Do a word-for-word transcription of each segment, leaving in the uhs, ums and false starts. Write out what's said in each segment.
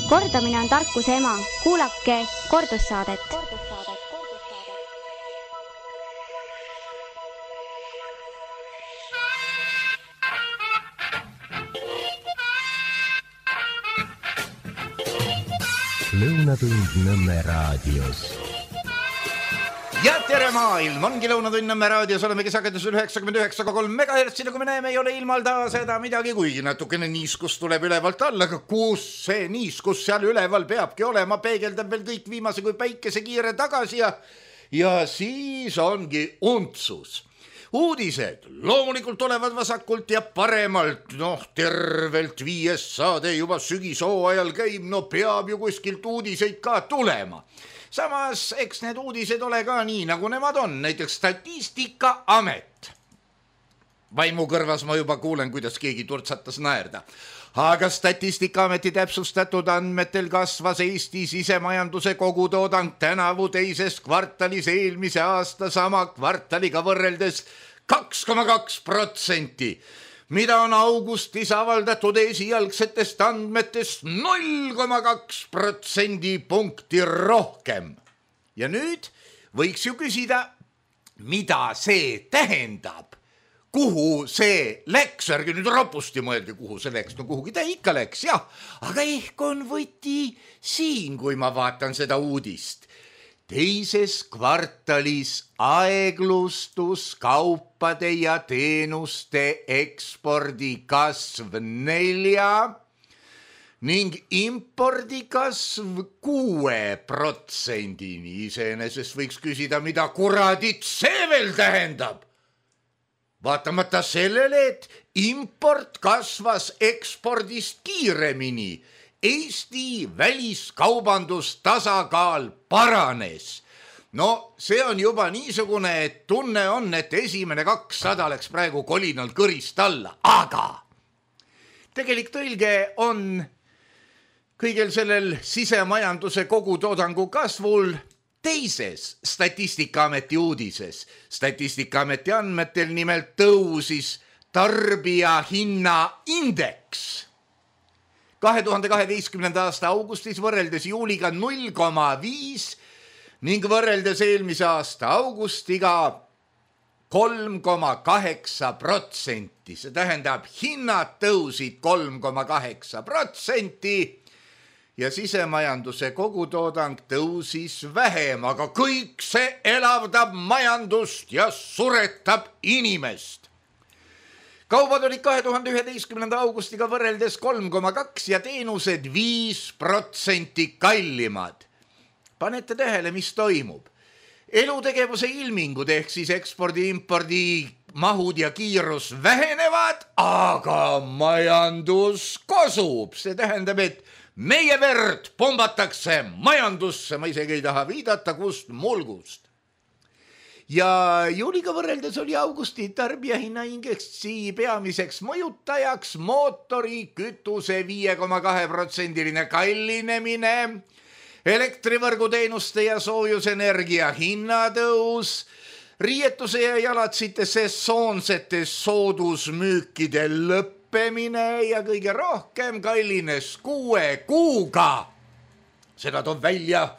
Kordamine on tarkuse ema. Kuulake kordussaadet. Lõunatund Nõmme raadios. Ja tere maailm, ongi Lõunatund Nõmme raadios, olemegi sagedusel üheksakümmend üheksa koma kolm megahertsi, nagu me näeme, ei ole ilmalda seda midagi, kuigi natukene niiskus tuleb ülevalt alla, aga kus see niiskus seal üleval peabki olema, peegeldab veel kõik viimase kui päikese kiire tagasi ja, ja siis ongi untsus. Uudised loomulikult tulevad vasakult ja paremalt, noh tervelt viies saade juba sügishoo ajal käib, no peab ju kuskilt uudiseid ka tulema. Samas, eks need uudised ole ka nii, nagu nemad on, näiteks Statistikaamet. Vaimu kõrvas ma juba kuulen, kuidas keegi turtsatas naerda. Aga Statistikaameti täpsustatud andmetel kasvas Eesti sisemajanduse kogutoodang tänavu teises kvartalis eelmise aasta sama kvartaliga võrreldes kaks koma kaks protsenti, mida on augustis avaldatud esialgsetest andmetest null koma kaks protsendipunkti rohkem. Ja nüüd võiks ju küsida, mida see tähendab? Kuhu see läks, ärge nüüd rapusti mõelge, kuhu see läks, no kuhugi ta ikka läks, jah, aga ehk on võti siin, kui ma vaatan seda uudist. Teises kvartalis aeglustus kaupade ja teenuste ekspordi kasv nelja ning impordi kasv kuue protsendini. Iseenesest võiks küsida, mida kuradit see veel tähendab? Vaatamata sellele, et import kasvas ekspordist kiiremini, Eesti väliskaubandus tasakaal paranes. No see on juba niisugune, et tunne on, et esimene kakssada läks praegu kolinal kõrist alla, aga tegelik tõlge on kõigel sellel sisemajanduse kogutoodangu kasvul teises Statistikaameti uudises. Statistikaameti andmetel nimelt tõusis tarbija hinna indeks kahe tuhande kaheteistkümnenda aasta augustis võrreldes juuliga null koma viis ning võrreldes eelmise aasta augustiga kolm koma kaheksa protsenti. See tähendab, hinnad tõusid kolm koma kaheksa protsenti ja sisemajanduse kogutoodang tõusis vähem, aga kõik see elavdab majandust ja suretab inimest. Kaubad olid kahe tuhande üheteistkümnenda augustiga võrreldes kolm koma kaks ja teenused viis protsenti kallimad. Panete tähele, mis toimub. Elutegevuse ilmingud ehk siis ekspordi, impordi mahud ja kiirus vähenevad, aga majandus kosub. See tähendab, et meie verd pombatakse majandusse, ma isegi ei taha viidata, kust mulgust. Ja juuliga võrreldes oli augusti tarbijahinnaindeksi peamiseks mõjutajaks mootori kütuse viie koma kahe protsendiline kallinemine, elektrivõrguteenuste ja soojusenergia hinnatõus, riietuse ja jalatsite sesoonsete soodusmüükide lõppemine ja kõige rohkem kallines kuue kuuga. Seda toob välja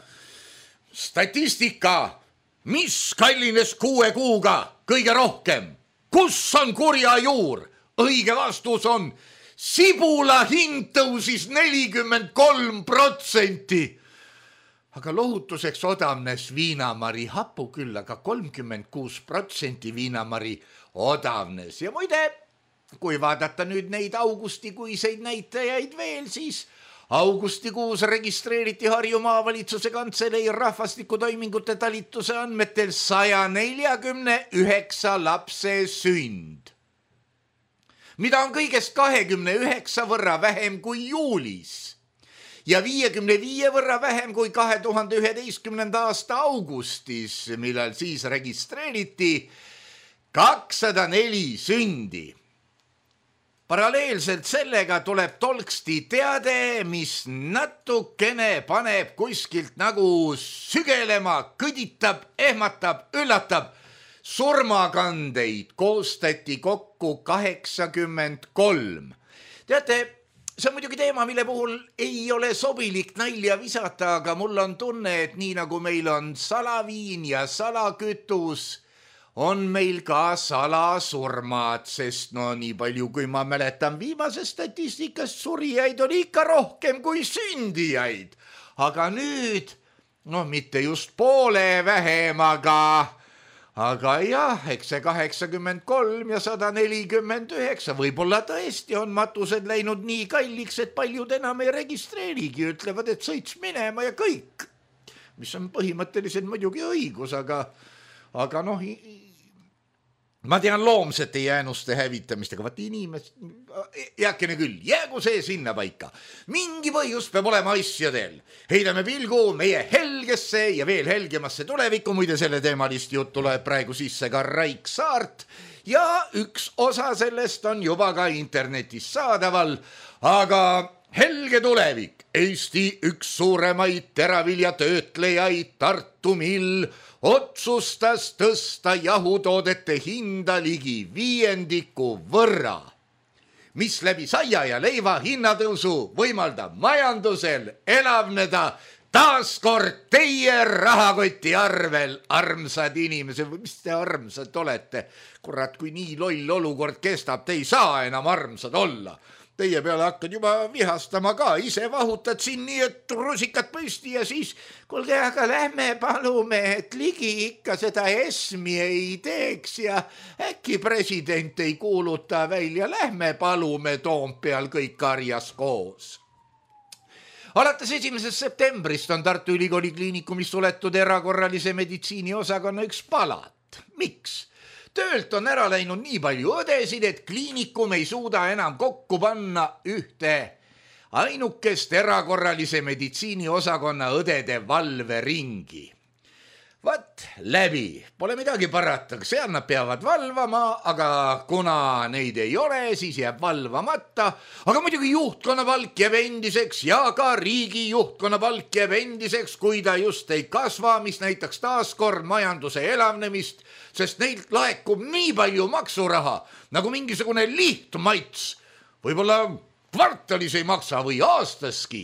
statistika. Mis kallines kuue kuuga kõige rohkem? Kus on kurja juur? Õige vastus on sibula hind tõusis nelikümmend kolm protsenti. Aga lohutuseks odavnes viinamari hapu küll, aga kolmkümmend kuus protsenti viinamari odavnes. Ja muide, kui vaadata nüüd neid augustikuiseid näitajaid veel, siis augustikuus registreeriti Harju maavalitsuse kantselei rahvastikutoimingute talituse andmetel saja neljakümne üheksa lapse sünd, mida on kõigest kahekümne üheksa võrra vähem kui juulis ja viiekümne viie võrra vähem kui kahe tuhande üheteistkümnenda aasta augustis, millal siis registreeriti kakssada neli sündi. Paralleelselt sellega tuleb tolksti teade, mis natukene paneb kuskilt nagu sügelema, kõditab, ehmatab, üllatab. Surmakandeid koostati kokku kaheksakümmend kolm. Teate, see on muidugi teema, mille puhul ei ole sobilik nalja visata, aga mul on tunne, et nii nagu meil on salaviin ja salakütus, on meil ka salasurmad, sest no nii palju, kui ma mäletan viimasest statistikast, surijaid on ikka rohkem kui sündijaid. Aga nüüd, no mitte just poole vähem, aga... Aga jah, eks see kaheksakümmend kolm ja sada nelikümmend üheksa, võib-olla tõesti on matused läinud nii kalliks, et paljud enam ei registreerigi, ütlevad, et sõits minema ja kõik. Mis on põhimõtteliselt muidugi õigus, aga, aga noh, ma tean loomsete jäänuste hävitamist, aga vaat inimest, jääkene küll, jäägu see sinna paika. Mingi põhjus peab olema asjadel. Heidame pilgu meie helgesse ja veel helgemasse tulevikku, muide selle teemalist jutt tuleb praegu sisse ka Raik Saart ja üks osa sellest on juba ka internetis saadaval, aga helge tulevik, Eesti üks suuremaid teraviljatöötlejaid Tartu Mill otsustas tõsta jahutoodete hinda ligi viiendiku võrra, mis läbi saia ja leiva hinnatõusu võimaldab majandusel elavneda taaskord teie rahakoti arvel, armsad inimesed, või mis te armsad olete? Kurat, kui nii loll olukord kestab, te ei saa enam armsad olla. Teie peale hakkad juba vihastama ka, ise vahutad siin nii, et rusikad püsti ja siis, kuulge, aga lähme palume, et ligi ikka seda esmi ei teeks ja äkki president ei kuuluta välja, lähme palume Toompeal kõik karjas koos. Alates esimesest septembrist on Tartu Ülikooli kliinikumis suletud erakorralise meditsiini osakonna üks palat. Miks? Töölt on ära läinud nii palju õdesid, et kliinikum ei suuda enam kokku panna ühte ainukest erakorralise meditsiini osakonna õdede valveringi. Vat läbi, pole midagi parata, seal nad peavad valvama, aga kuna neid ei ole, siis jääb valvamata, aga muidugi juhtkonna palk jääb endiseks ja ka riigi juhtkonna palk jääb endiseks, kui ta just ei kasva, mis näitaks taaskord majanduse elavnemist, sest neilt laekub nii palju maksuraha, nagu mingisugune lihtmaits, võib-olla kvartalis ei maksa või aastaski.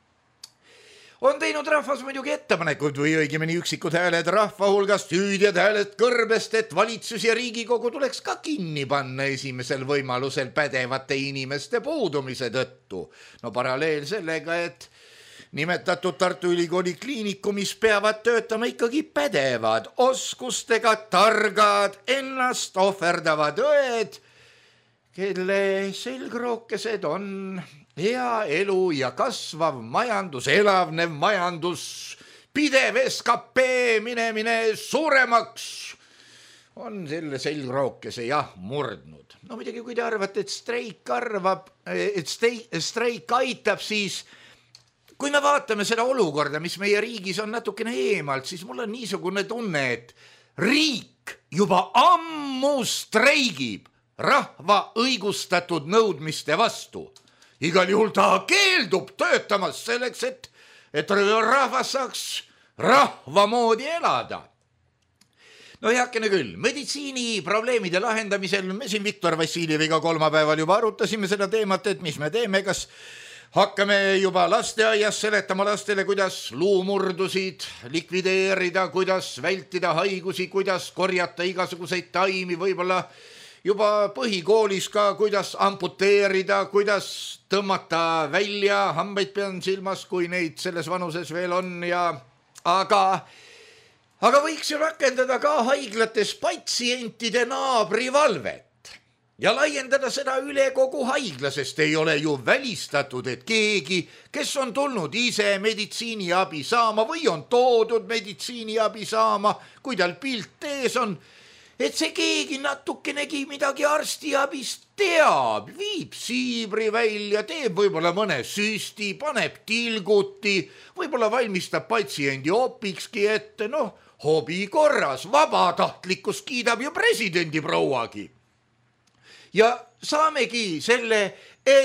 On teinud rahvas muidugi ettepanekud või õigemini üksikud hääled rahva hulgast, hüüdjad hääled kõrbest, et valitsus ja Riigikogu tuleks ka kinni panna esimesel võimalusel pädevate inimeste puudumise tõttu. No paralleel sellega, et nimetatud Tartu Ülikooli kliinikumis peavad töötama ikkagi pädevad, oskustega targad, ennast ohverdavad õed, kelle selgrookesed on hea elu ja kasvav majandus, elavnev majandus, pidev S K P minemine suuremaks, on selle selgrookese jah murdnud. No muidugi, kui te arvate, et streik arvab, et streik aitab, siis kui me vaatame seda olukorda, mis meie riigis on natukene eemalt, siis mul on niisugune tunne, et riik juba ammu streigib rahva õigustatud nõudmiste vastu. Igal juhul ta keeldub töötamas selleks, et, et rahvas saaks rahva moodi elada. No heakene küll, meditsiini probleemide lahendamisel me siin Viktor Vassiljeviga kolmapäeval juba arutasime seda teemat, et mis me teeme, kas hakkame juba lasteaias seletama lastele, kuidas luumurdusid likvideerida, kuidas vältida haigusi, kuidas korjata igasuguseid taimi, võib-olla juba põhikoolis ka, kuidas amputeerida, kuidas tõmmata välja, hambaid pean silmas, kui neid selles vanuses veel on ja aga, aga võiks ju rakendada ka haiglates patsientide naabrivalvet ja laiendada seda üle kogu haigla, sest ei ole ju välistatud, et keegi, kes on tulnud ise meditsiiniabi saama või on toodud meditsiiniabi saama, kui tal pilt ees on, et see keegi natukenegi midagi arstiabist teab, viib siibri välja, teeb võib-olla mõne süsti, paneb tilguti, võib-olla valmistab patsiendi opikski ette, noh, hobi korras, vabatahtlikkus kiidab ju presidendi prouagi. Ja saamegi selle, et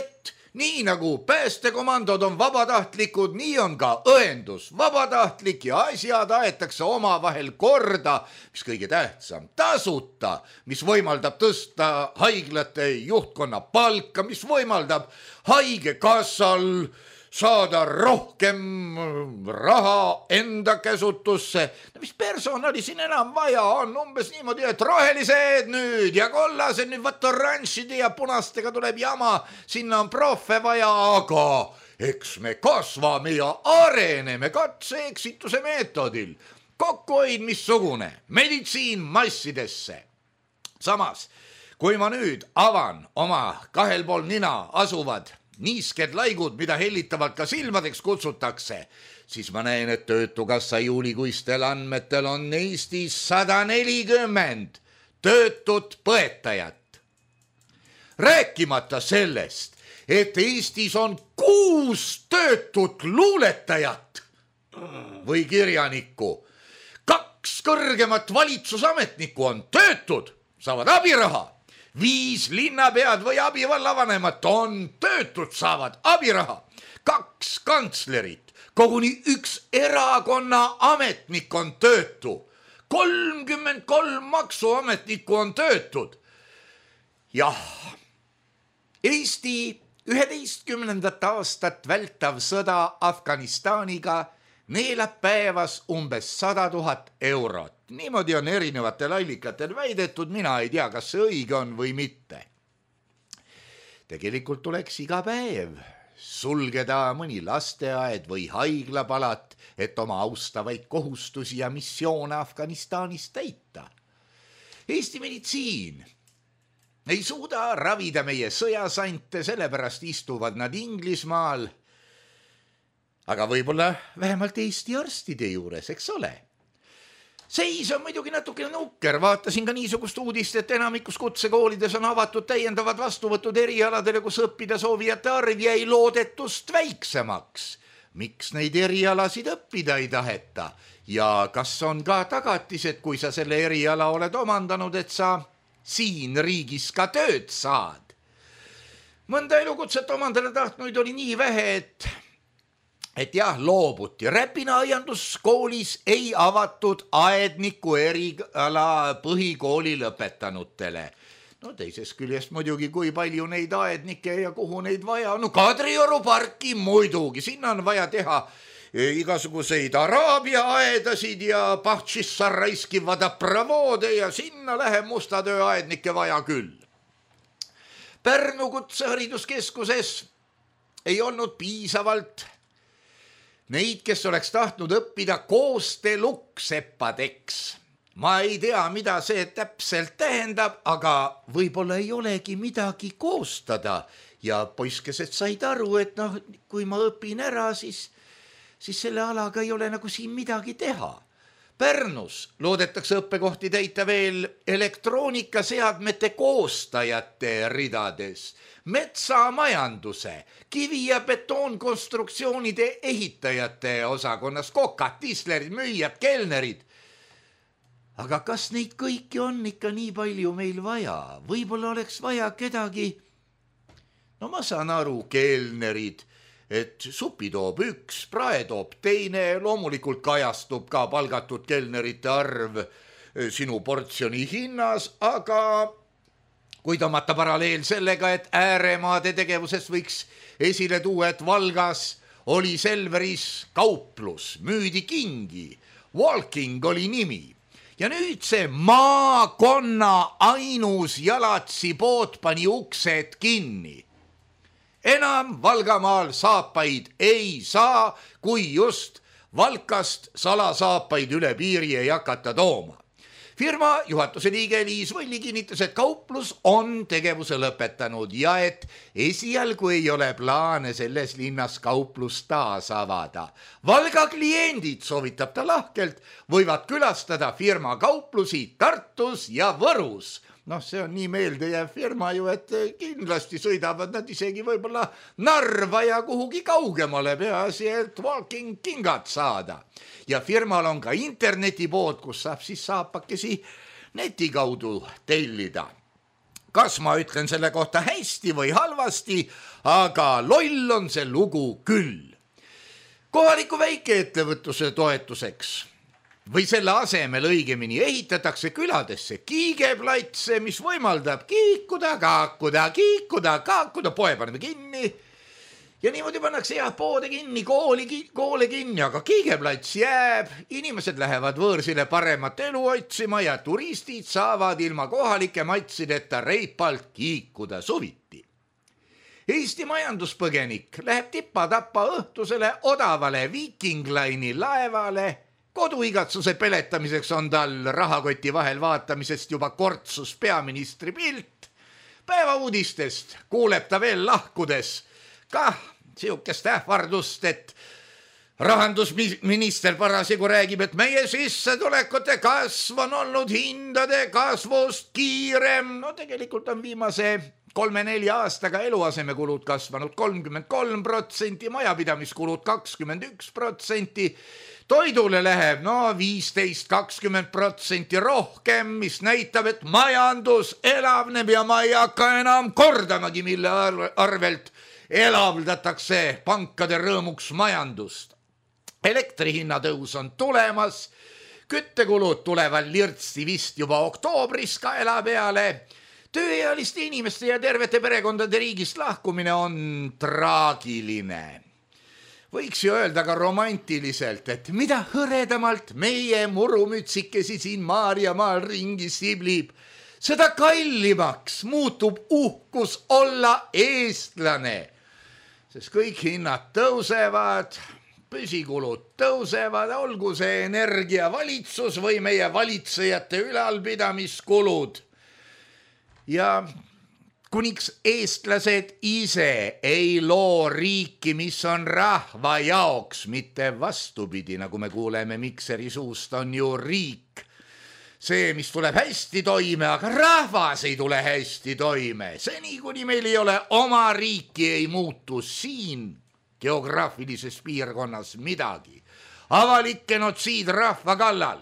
nii nagu päästekomandod on vabatahtlikud, nii on ka õendus vabatahtlik ja asjad aetakse omavahel korda, mis kõige tähtsam, tasuta, mis võimaldab tõsta haiglate juhtkonna palka, mis võimaldab haigekassal saada rohkem raha enda käsutusse. No mis personali siin enam vaja on, umbes niimoodi, et rohelised nüüd ja kollased nüüd võtta oranžide ja punastega tuleb jama, sinna on profe vaja, aga eks me kasvame ja areneme katse-eksituse meetodil. Kokkuhoid missugune, meditsiin massidesse. Samas, kui ma nüüd avan oma kahel pool nina asuvad niisked laigud, mida hellitavalt ka silmadeks kutsutakse, siis ma näen, et Töötukassa juulikuistel andmetel on Eestis sada nelikümmend töötut põetajat. Rääkimata sellest, et Eestis on kuus töötut luuletajat või kirjanikku. Kaks kõrgemat valitsusametnikku on töötud, saavad abiraha. Viis linnapead või abivallavanemat on töötud, saavad abiraha. Kaks kantslerit, koguni üks erakonna ametnik on töötu. kolmkümmend kolm maksuametnikku on töötud. Jah, Eesti üheteistkümnendat aastat vältav sõda Afganistaniga neelab päevas umbes sada tuhat eurot. Niimoodi on erinevatel allikatel väidetud, mina ei tea, kas see õige on või mitte. Tegelikult tuleks iga päev sulgeda mõni lasteaed või haiglapalat, et oma austavaid kohustusi ja missioone Afganistanis täita. Eesti meditsiin ei suuda ravida meie sõjasante, sellepärast istuvad nad Inglismaal, aga võib-olla vähemalt Eesti arstide juures, eks ole. Seis on muidugi natukene nukker, vaatasin ka niisugust uudist, et enamikus kutsekoolides on avatud täiendavad vastuvõtud erialadele, kus õppida soovijate arv jäi loodetust väiksemaks. Miks neid erialasid õppida ei taheta ja kas on ka tagatised, kui sa selle eriala oled omandanud, et sa siin riigis ka tööd saad? Mõnda elukutset omandada tahtnuid oli nii vähe, et et jah, loobuti. Räpina aianduskoolis ei avatud aedniku eriala põhikooli lõpetanutele. No teisest küljest muidugi, kui palju neid aednikke ja kuhu neid vaja. No Kadrioru parki muidugi, sinna on vaja teha igasuguseid araabia aedasid ja Pahtšissarraiski vadapravoode ja sinna läheb mustatöö aednikke vaja küll. Pärnu kutsehariduskeskuses ei olnud piisavalt neid, kes oleks tahtnud õppida koostelukkseppadeks. Ma ei tea, mida see täpselt tähendab, aga võib-olla ei olegi midagi koostada. Ja poiskesed said aru, et noh, kui ma õpin ära, siis, siis selle alaga ei ole nagu siin midagi teha. Pärnus loodetakse õppekohti täita veel elektroonikaseadmete koostajate ridades, metsamajanduse, kivi- ja betoonkonstruktsioonide ehitajate osakonnas, kokad, tislerid, müüjad, kelnerid. Aga kas neid kõiki on ikka nii palju meil vaja? Võib-olla oleks vaja kedagi, no ma saan aru, kelnerid, et supi toob üks, prae toob teine, loomulikult kajastub ka palgatud kelnerite arv sinu portsjoni hinnas, aga kui tõmmata paralleel sellega, et ääremaade tegevuses võiks esile tuua, et Valgas oli Selveris kauplus, müüdi kingi, Walking oli nimi. Ja nüüd see maakonna ainus jalatsi-pood pani uksed kinni. Enam Valgamaal saapaid ei saa, kui just Valkast salasaapaid üle piiri ei hakata tooma. Firma juhatuse liige Liis Võlli kinnitas, et kauplus on tegevuse lõpetanud ja et esialgu ei ole plaane selles linnas kauplus taas avada. Valga kliendid, soovitab ta lahkelt, võivad külastada firma kauplusi Tartus ja Võrus. Noh, see on nii meeldejääv firma ju, et kindlasti sõidavad nad isegi võib-olla Narva ja kuhugi kaugemale, peaasi, et Walking kingad saada. Ja firmal on ka internetipood, kus saab siis saapakesi neti kaudu tellida. kas ma ütlen selle kohta hästi või halvasti, aga loll on see lugu küll. Kohaliku väikeettevõtluse toetuseks või selle asemel õigemini ehitatakse küladesse kiigeplatse, mis võimaldab kiikuda, kaakuda, kiikuda, kaakuda, poe paneme kinni ja niimoodi pannakse jah poode kinni, kooli, koole kinni, aga kiigeplats jääb, inimesed lähevad võõrsile paremat elu otsima ja turistid saavad ilma kohalike matsideta reipalt kiikuda suviti. Eesti majanduspõgenik läheb tippa-tappa õhtusele odavale Viking Line'i laevale. Koduigatsuse peletamiseks on tal rahakoti vahel vaatamisest juba kortsus peaministri pilt. Päeva uudistest kuuleb ta veel lahkudes kah siukest ähvardust, et rahandusminister parasjagu räägib, et meie sissetulekute kasv on olnud hindade kasvust kiirem. No tegelikult on viimase kolme-nelja aastaga eluasemekulud kasvanud kolmkümmend kolm protsenti, majapidamiskulud kakskümmend üks protsenti, toidule läheb no viisteist kakskümmend protsenti rohkem, mis näitab, et majandus elavneb ja ma ei hakka enam kordamagi, mille arvelt elavdatakse pankade rõõmuks majandust. Elektrihinna tõus on tulemas, küttekulud tulevad lirtsi vist juba oktoobris kaela peale. Tööealiste inimeste ja tervete perekondade riigist lahkumine on traagiline. Võiks ju öelda ka romantiliselt, et mida hõredamalt meie murumütsikesi siin Maarjamaal ringi siblib, seda kallimaks muutub uhkus olla eestlane. Sest kõik hinnad tõusevad, püsikulud tõusevad, olgu see energia valitsus või meie valitsejate ülalpidamiskulud. Ja kuniks eestlased ise ei loo riiki, mis on rahva jaoks, mitte vastupidi, nagu me kuuleme Mikseri suust, on ju riik. See, mis tuleb hästi toime, aga rahvas ei tule hästi toime. Seni, kuni meil ei ole oma riiki, ei muutu siin geograafilises piirkonnas midagi. Avalik genotsiid rahva kallal,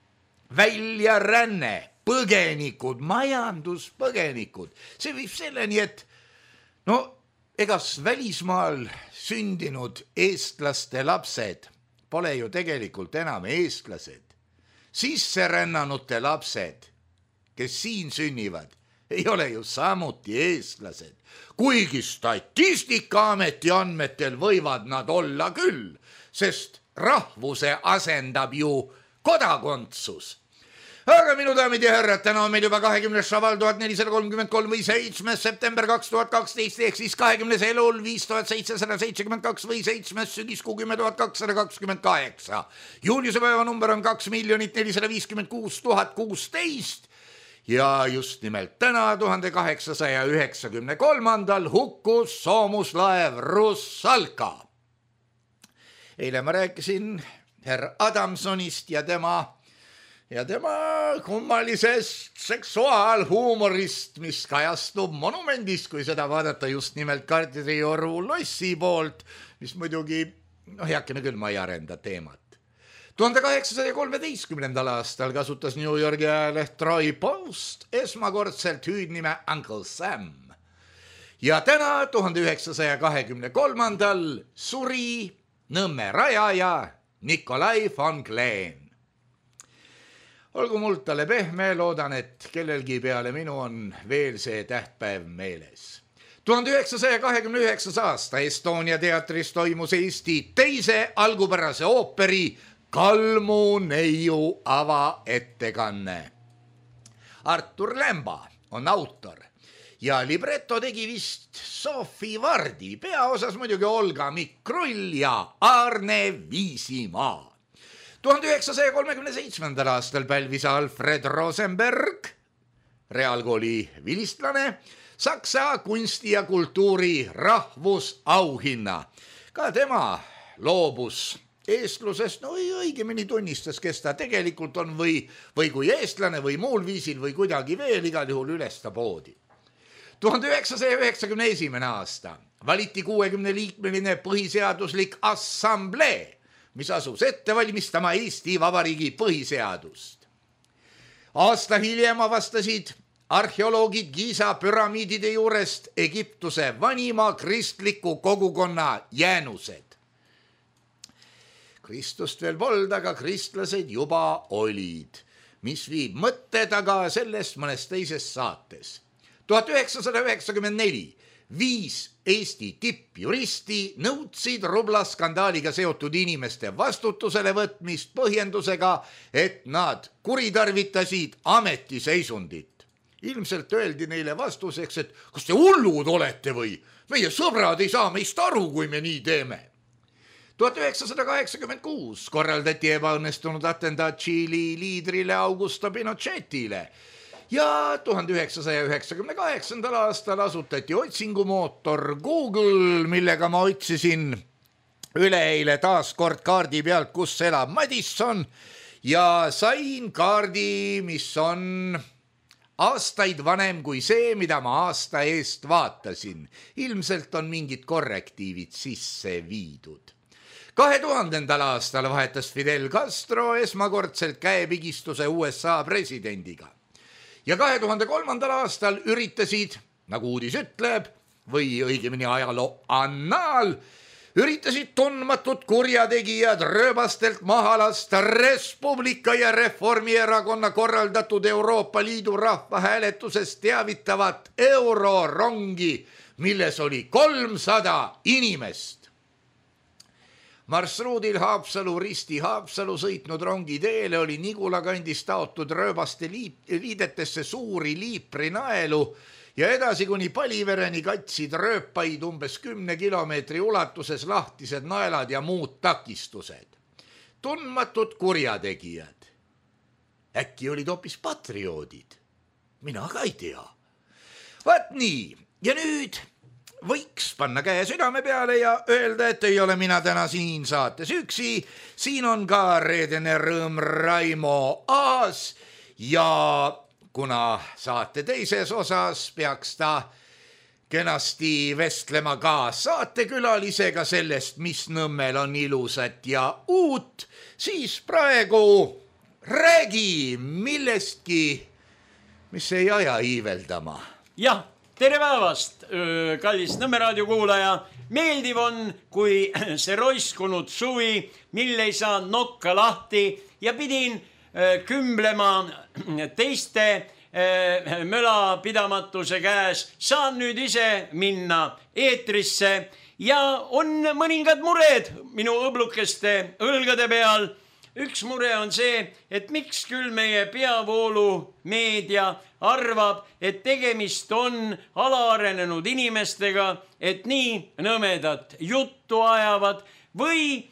väljaränne, põgenikud, majanduspõgenikud. See viib selleni, et no egas välismaal sündinud eestlaste lapsed pole ju tegelikult enam eestlased. Sisserännanute lapsed, kes siin sünnivad, ei ole ju samuti eestlased. Kuigi Statistikaameti andmetel võivad nad olla küll, sest rahvuse asendab ju kodakondsus. Aga minu daamid ja härrad, täna on meil juba kahekümnes šaval tuhat nelisada kolmkümmend kolm või seitsmes september kaks tuhat kaksteist ehk siis kahekümnes elul viis tuhat seitsesada seitsekümmend kaks või seitsmes sügiskuu kümme tuhat kakssada kakskümmend kaheksa. Juuliuse päeva number on kaks miljonit nelisada viiskümmend kuus tuhat kuusteist ja just nimelt täna tuhande kaheksasaja üheksakümne kolmandal hukkus soomuslaev Russalka. Eile ma rääkisin herr Adamsonist ja tema ja tema kummalisest seksuaalhuumorist, mis kajastub monumendis, kui seda vaadata just nimelt Kadrioru lossi poolt, mis muidugi, noh heakene küll, ma ei arenda teemat. tuhande kaheksasaja kolmeteistkümnendal aastal kasutas New Yorgi ajaleht Troy Post esmakordselt hüüdnime Uncle Sam. Ja täna tuhande üheksasaja kahekümne kolmandal suri Nõmme rajaja Nikolai von Kleen. Olgu muld talle pehme, loodan, et kellelgi peale minu on veel see tähtpäev meeles. tuhande üheksasaja kahekümne üheksas aasta Estonia teatris toimus Eesti teise algupärase ooperi Kalmu neiu avaettekanne. Artur Lämba on autor ja libretto tegi vist Sofi Vardi, peaosas muidugi Olga Mikrull ja Arne Viisimaa. tuhande üheksasaja kolmekümne seitsmendal aastal pälvis Alfred Rosenberg, reaalkooli vilistlane, Saksa kunsti ja kultuuri rahvusauhinna. Ka tema loobus eestlusest, no õigemini tunnistas, kes ta tegelikult on või, või kui eestlane või muul viisil või kuidagi veel, igal juhul üles ta poodi. tuhande üheksasaja üheksakümne esimene aasta valiti kuuekümne liikmeline põhiseaduslik assamblee, mis asus ette valmistama Eesti Vabariigi põhiseadust. Aasta hiljem avastasid arheoloogid Giza püramiidide juurest Egiptuse vanima kristliku kogukonna jäänused. Kristust veel polda, aga kristlased juba olid, mis viib mõtte taga sellest mõnes teises saates. tuhat üheksasada üheksakümmend neli viis Eesti tippjuristi nõudsid rublaskandaaliga seotud inimeste vastutusele võtmist põhjendusega, et nad kuritarvitasid ametiseisundit. Ilmselt öeldi neile vastuseks, et kas te hullud olete või? Meie sõbrad ei saa meist aru, kui me nii teeme. tuhat üheksasada kaheksakümmend kuus korraldati ebaõnnestunud atentaat Tšiili liidrile Augusto Pinochetile ja tuhande üheksasaja üheksakümne kaheksandal aastal asutati otsingumootor Google, millega ma otsisin üleeile taas kord kaardi pealt, kus elab Madison ja sain kaardi, mis on aastaid vanem kui see, mida ma aasta eest vaatasin. Ilmselt on mingid korrektiivid sisse viidud. kahe tuhandendal aastal vahetas Fidel Castro esmakordselt käepigistuse U S A presidendiga. Ja kahe tuhande kolmandal aastal üritasid, nagu uudis ütleb, või õigemini ajaloo annaal, üritasid tundmatud kurjategijad rööbastelt maha lasta Res Publica ja Reformierakonna korraldatud Euroopa Liidu rahvahääletusest teavitavat eurorongi, milles oli kolmsada inimest. Marsruudil Haapsalu-Risti Haapsalu sõitnud rongi teele oli Nigula kandis taotud rööbaste liip, liidetesse suuri liiprinaelu ja edasi kuni Palivereni katsid rööpaid umbes kümne kilomeetri ulatuses lahtised naelad ja muud takistused. Tundmatud kurjategijad. Äkki olid hoopis patrioodid? Mina ka ei tea. Vaat nii, ja nüüd võiks panna käe südame peale ja öelda, et ei ole mina täna siin saates üksi. Siin on ka reedene rõõm Raimo Aas ja kuna saate teises osas peaks ta kenasti vestlema ka saatekülalisega sellest, mis Nõmmel on ilusat ja uut, siis praegu räägi millestki, mis ei aja iiveldama. Jah. Tere päevast, kallis Nõmme raadio kuulaja. Meeldiv on, kui see roiskunud suvi, mille ei saa nokka lahti ja pidin kümblema teiste mölapidamatuse käes. Saan nüüd ise minna eetrisse ja on mõningad mured minu õblukeste õlgade peal. Üks mure on see, et miks küll meie peavoolu meedia arvab, et tegemist on alaarenenud inimestega, et nii nõmedat juttu ajavad või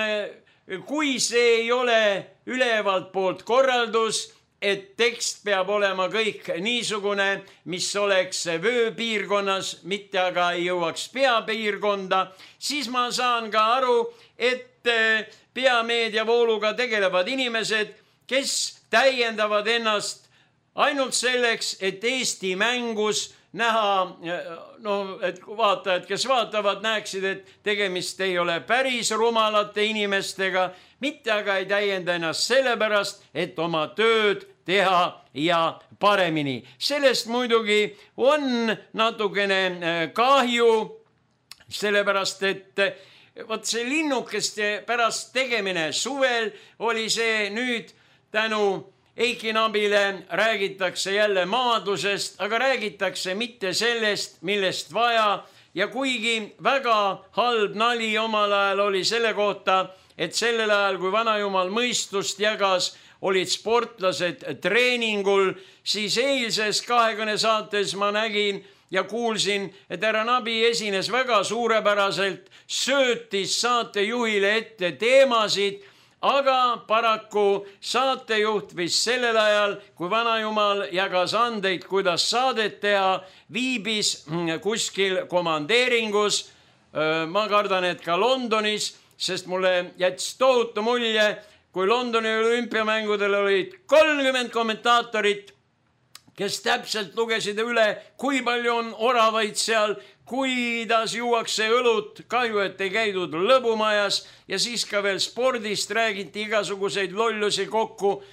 kui see ei ole ülevalt poolt korraldus, et tekst peab olema kõik niisugune, mis oleks vööpiirkonnas, mitte aga ei jõuaks peapiirkonda, siis ma saan ka aru, et peameedia vooluga tegelevad inimesed, kes täiendavad ennast ainult selleks, et Eesti mängus näha, no, et vaatajad, kes vaatavad, näeksid, et tegemist ei ole päris rumalate inimestega, mitte aga ei täienda ennast sellepärast, et oma tööd teha ja paremini. Sellest muidugi on natukene kahju, sellepärast, et võt see linnukeste pärast tegemine suvel oli see nüüd tänu Eiki Nabile räägitakse jälle maadlusest, aga räägitakse mitte sellest, millest vaja. Ja kuigi väga halb nali omal ajal oli selle kohta, et sellel ajal, kui vanajumal mõistust jagas, olid sportlased treeningul, siis eilses kahekõne saates ma nägin ja kuulsin, et härra Nabi esines väga suurepäraselt, söötis saatejuhile ette teemasid, aga paraku saatejuht vist sellel ajal, kui vanajumal jagas andeid, kuidas saadet teha, viibis kuskil komandeeringus, ma kardan, et ka Londonis, sest mulle jättis tohutu mulje, kui Londoni olümpiamängudel olid kolmkümmend kommentaatorit, kes täpselt lugesid üle, kui palju on oravaid seal, kuidas juuakse õlut, kahju, et ei käidud lõbumajas ja siis ka veel spordist räägiti igasuguseid lollusi kokku.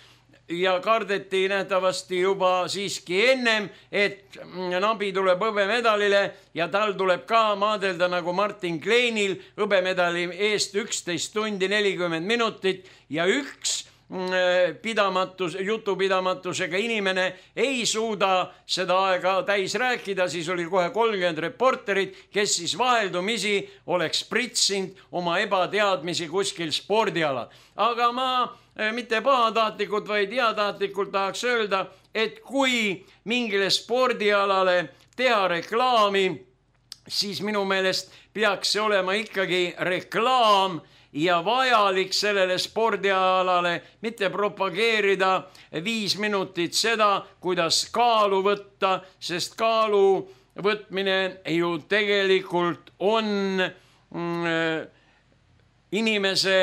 ja kardeti nähtavasti juba siiski ennem, et Nabi tuleb hõbemedalile ja tal tuleb ka maadelda nagu Martin Kleinil hõbemedali eest üksteist tundi nelikümmend minutit ja üks pidamatus, jutupidamatusega inimene ei suuda seda aega täis rääkida, siis oli kohe kolmkümmend reporterit, kes siis vaheldumisi oleks pritsinud oma ebateadmisi kuskil spordialal. Aga ma mitte pahatahtlikult, vaid heatahtlikult tahaks öelda, et kui mingile spordialale teha reklaami, siis minu meelest peaks see olema ikkagi reklaam ja vajalik sellele spordialale, mitte propageerida viis minutit seda, kuidas kaalu võtta, sest kaalu võtmine ju tegelikult on mm, inimese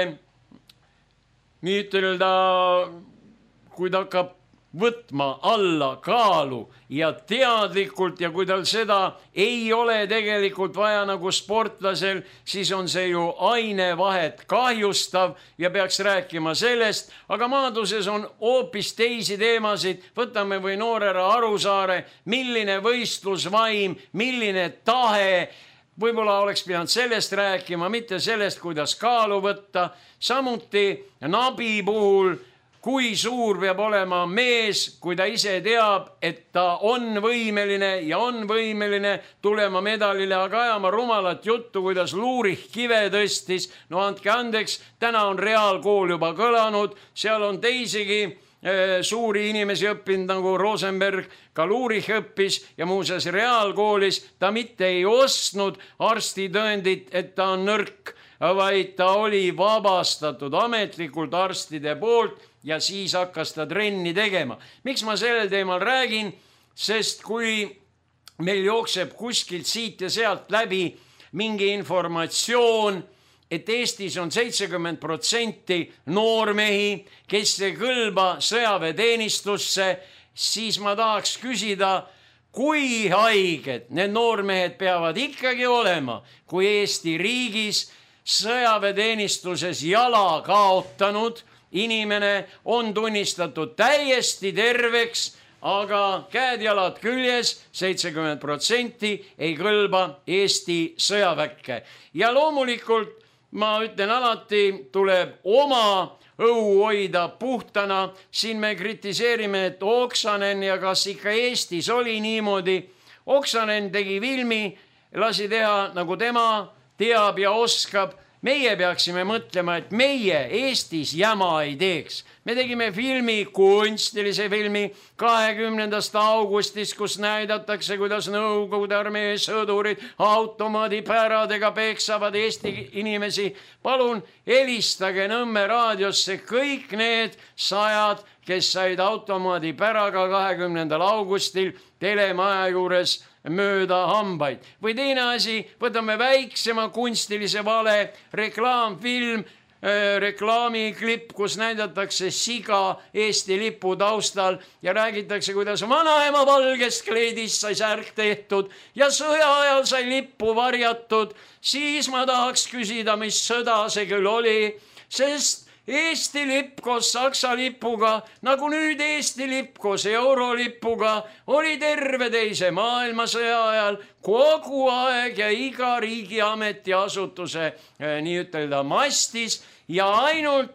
nii ütelda, kui ta hakkab võtma alla kaalu ja teadlikult ja kui tal seda ei ole tegelikult vaja nagu sportlasel, siis on see ju ainevahet kahjustav ja peaks rääkima sellest, aga maaduses on hoopis teisi teemasid, võtame või noorera Arusaare, milline võistlusvaim, milline tahe, võib-olla oleks pidanud sellest rääkima, mitte sellest, kuidas kaalu võtta, samuti Nabi puhul, kui suur peab olema mees, kui ta ise teab, et ta on võimeline ja on võimeline tulema medalile, aga ajama rumalat juttu, kuidas Luurich kive tõstis. No andke andeks, täna on reaalkool juba kõlanud, seal on teisigi eh, suuri inimesi õppinud, nagu Rosenberg, ka Luurich õppis ja muuseas reaalkoolis ta mitte ei ostnud arstitõendit, et ta on nõrk, vaid ta oli vabastatud ametlikult arstide poolt ja siis hakkas ta trenni tegema. Miks ma sellel teemal räägin? Sest kui meil jookseb kuskilt siit ja sealt läbi mingi informatsioon, et Eestis on seitsekümmend protsenti noormehi, kes ei kõlba sõjaväeteenistusse, siis ma tahaks küsida, kui haiged need noormehed peavad ikkagi olema, kui Eesti riigis sõjaväeteenistuses jala kaotanud inimene on tunnistatud täiesti terveks, aga käed-jalad küljes, seitsekümmend protsenti ei kõlba Eesti sõjaväkke. Ja loomulikult ma ütlen alati, tuleb oma õu hoida puhtana. Siin me kritiseerime, et Oksanen ja kas ikka Eestis oli niimoodi. Oksanen tegi filmi, lasi teha nagu tema teab ja oskab. Meie peaksime mõtlema, et meie Eestis jama ei teeks. Me tegime filmi, kunstilise filmi kahekümnendast augustist, kus näidatakse, kuidas Nõukogude armee sõdurid automaadipäradega peksavad Eesti inimesi. Palun helistage Nõmme raadiosse kõik need sajad, kes said automaadipäraga kahekümnendal augustil telemaja juures mööda hambaid. Või teine asi, võtame väiksema kunstilise vale, reklaamfilm, reklaamiklipp, kus näidatakse siga Eesti lipu taustal ja räägitakse, kuidas vanaema valgest kleedist sai särk tehtud ja sõja ajal sai lippu varjatud. Siis ma tahaks küsida, mis sõda see küll oli, sest Eesti lipp koos Saksa lipuga, nagu nüüd Eesti lipp koos eurolipuga, oli terve teise maailmasõja ajal kogu aeg ja iga riigi ametiasutuse nii ütelda mastis ja ainult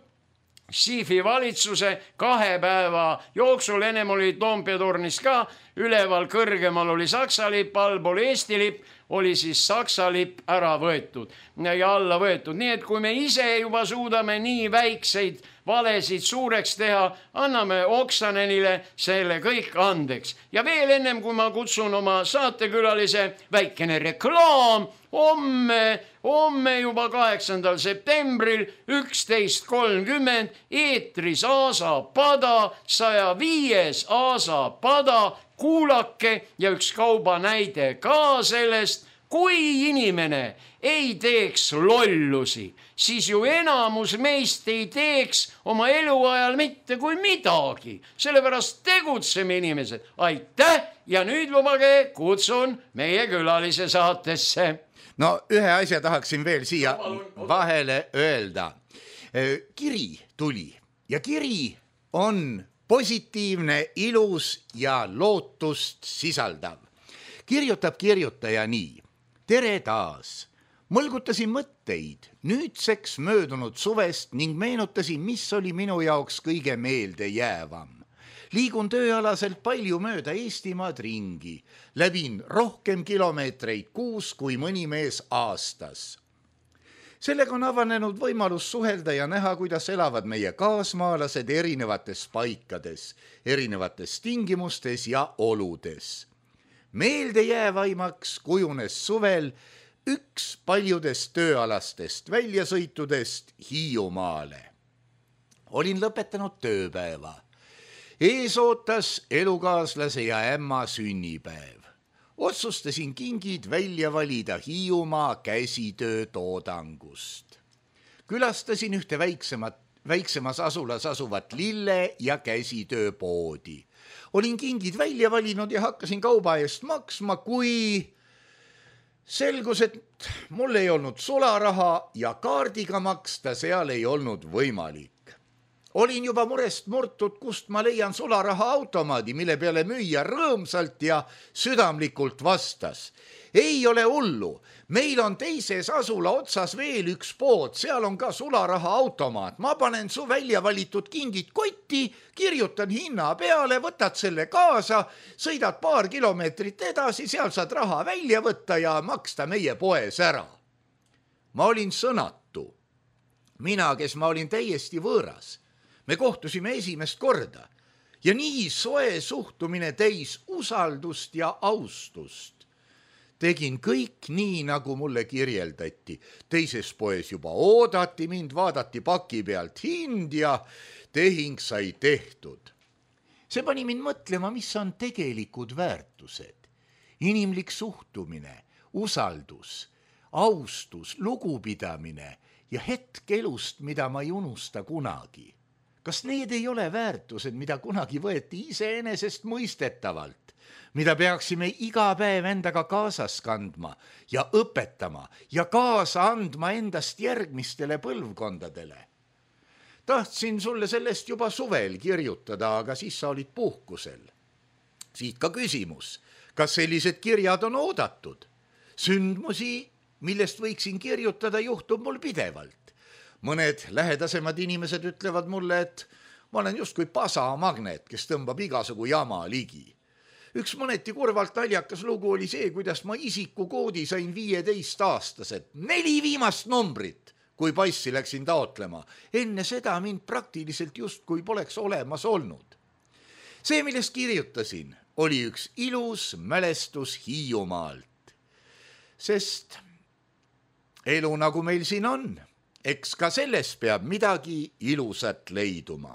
Siifi valitsuse kahe päeva jooksul, ennem oli Toompea tornis ka, üleval kõrgemal oli Saksa lipp, allpool Eesti lipp, oli siis Saksa lipp ära võetud ja alla võetud. Nii et kui me ise juba suudame nii väikseid valesid suureks teha, anname Oksanenile selle kõik andeks. Ja veel ennem, kui ma kutsun oma saatekülalise, väikene reklaam, homme, homme juba kaheksandal septembril üksteist kolmkümmend eetris Aasa pada, saja viies Aasa pada, kuulake ja üks kaubanäide ka sellest, kui inimene ei teeks lollusi, siis ju enamus meist ei teeks oma eluajal mitte kui midagi. Sellepärast tegutseme inimesed. Aitäh ja nüüd lubage kutsun meie külalise saatesse. No ühe asja tahaksin veel siia vahele öelda. Kiri tuli ja kiri on positiivne, ilus ja lootust sisaldav. Kirjutab kirjutaja nii. Tere taas. Mõlgutasin mõtteid nüüdseks möödunud suvest ning meenutasin, mis oli minu jaoks kõige meelde jäävam. Liigun tööalaselt palju mööda Eestimaad ringi. Läbin rohkem kilomeetreid kuus kui mõni mees aastas. Sellega on avanenud võimalus suhelda ja näha, kuidas elavad meie kaasmaalased erinevates paikades, erinevates tingimustes ja oludes. Meelde jäävaimaks kujunes suvel üks paljudest tööalastest väljasõitudest Hiiumaale. Olin lõpetanud tööpäeva. Ees ootas elukaaslase ja ämma sünnipäev. Otsustasin kingid välja valida Hiiumaa käsitöö toodangust. Külastasin ühte väiksemat, väiksemas asulas asuvat lille- ja käsitööpoodi. Olin kingid välja valinud ja hakkasin kauba eest maksma, kui selgus, et mul ei olnud sularaha ja kaardiga maksta seal ei olnud võimalik. Olin juba murest murtud, kust ma leian sularaha automaadi, mille peale müüja rõõmsalt ja südamlikult vastas. Ei ole hullu, meil on teises asula otsas veel üks pood, seal on ka sularaha automaat. Ma panen su välja valitud kingid kotti, kirjutan hinna peale, võtad selle kaasa, sõidad paar kilomeetrit edasi, seal saad raha välja võtta ja maksta meie poes ära. Ma olin sõnatu. Mina, kes ma olin täiesti võõras. Me kohtusime esimest korda ja nii soe suhtumine täis usaldust ja austust. Tegin kõik nii, nagu mulle kirjeldati. Teises poes juba oodati mind, vaadati paki pealt hind ja tehing sai tehtud. See pani mind mõtlema, mis on tegelikud väärtused. Inimlik suhtumine, usaldus, austus, lugupidamine ja hetk elust, mida ma ei unusta kunagi. Kas need ei ole väärtused, mida kunagi võeti iseenesest mõistetavalt, mida peaksime iga päev endaga kaasas kandma ja õpetama ja kaasa andma endast järgmistele põlvkondadele? Tahtsin sulle sellest juba suvel kirjutada, aga siis sa olid puhkusel. Siit ka küsimus, kas sellised kirjad on oodatud? Sündmusi, millest võiksin kirjutada, juhtub mul pidevalt. Mõned lähedasemad inimesed ütlevad mulle, et ma olen justkui pasamagnet, kes tõmbab igasugu jama ligi. Üks mõneti kurvalt naljakas lugu oli see, kuidas ma isikukoodi sain viieteist aastased. Neli viimast numbrit, kui passi läksin taotlema. Enne seda mind praktiliselt justkui poleks olemas olnud. See, millest kirjutasin, oli üks ilus mälestus Hiiumaalt. Sest elu, nagu meil siin on, eks ka selles peab midagi ilusat leiduma.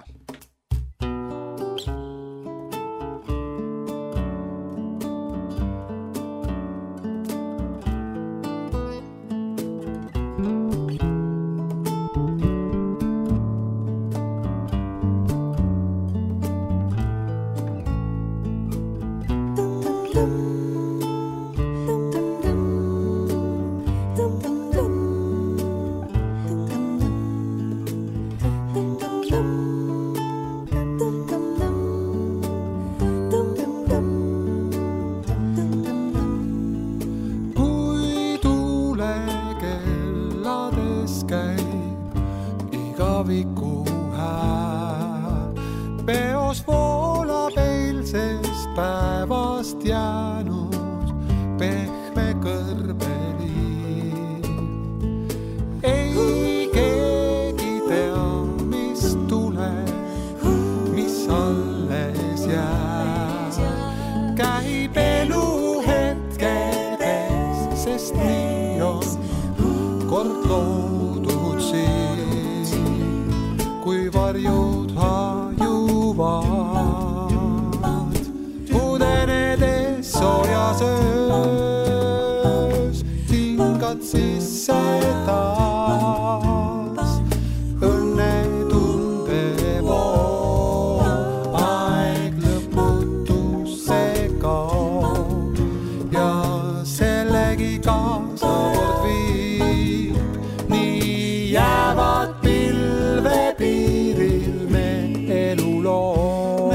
Peos voolab eilsest päevast jäänud pehme kõrbeli. Ei keegi tea, mis tuleb, mis alles jääb. Käib elu hetkedes, sest nii on kord loodud siin, kui varjud hajuvad, pudenedes soojas öös, tingad sisse taas, õnnetunde vool, aeg lõputusse kaob ja sellegi kaasa kord viib, nii jäävad pilve piiril me elu loo.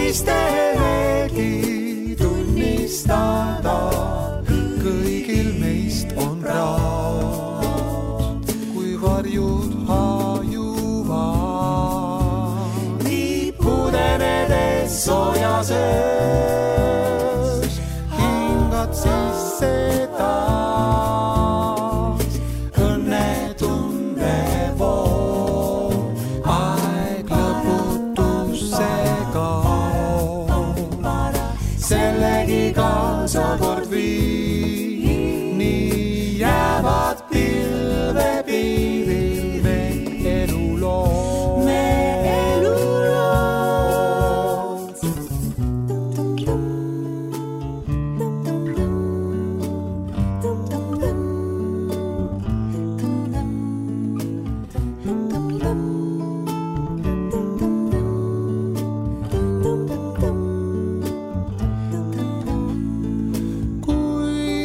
mõistegi tunnistada, kõigil meist on raud, kui varjud hajuvad. Nii pudenedes soojases, hingad sisse taas, õnnetunde vool, aeg lõputusse kaob. Sellegi kaasa kord vii, nii jäävad pilve piiril me elulood. Me elulood. Kui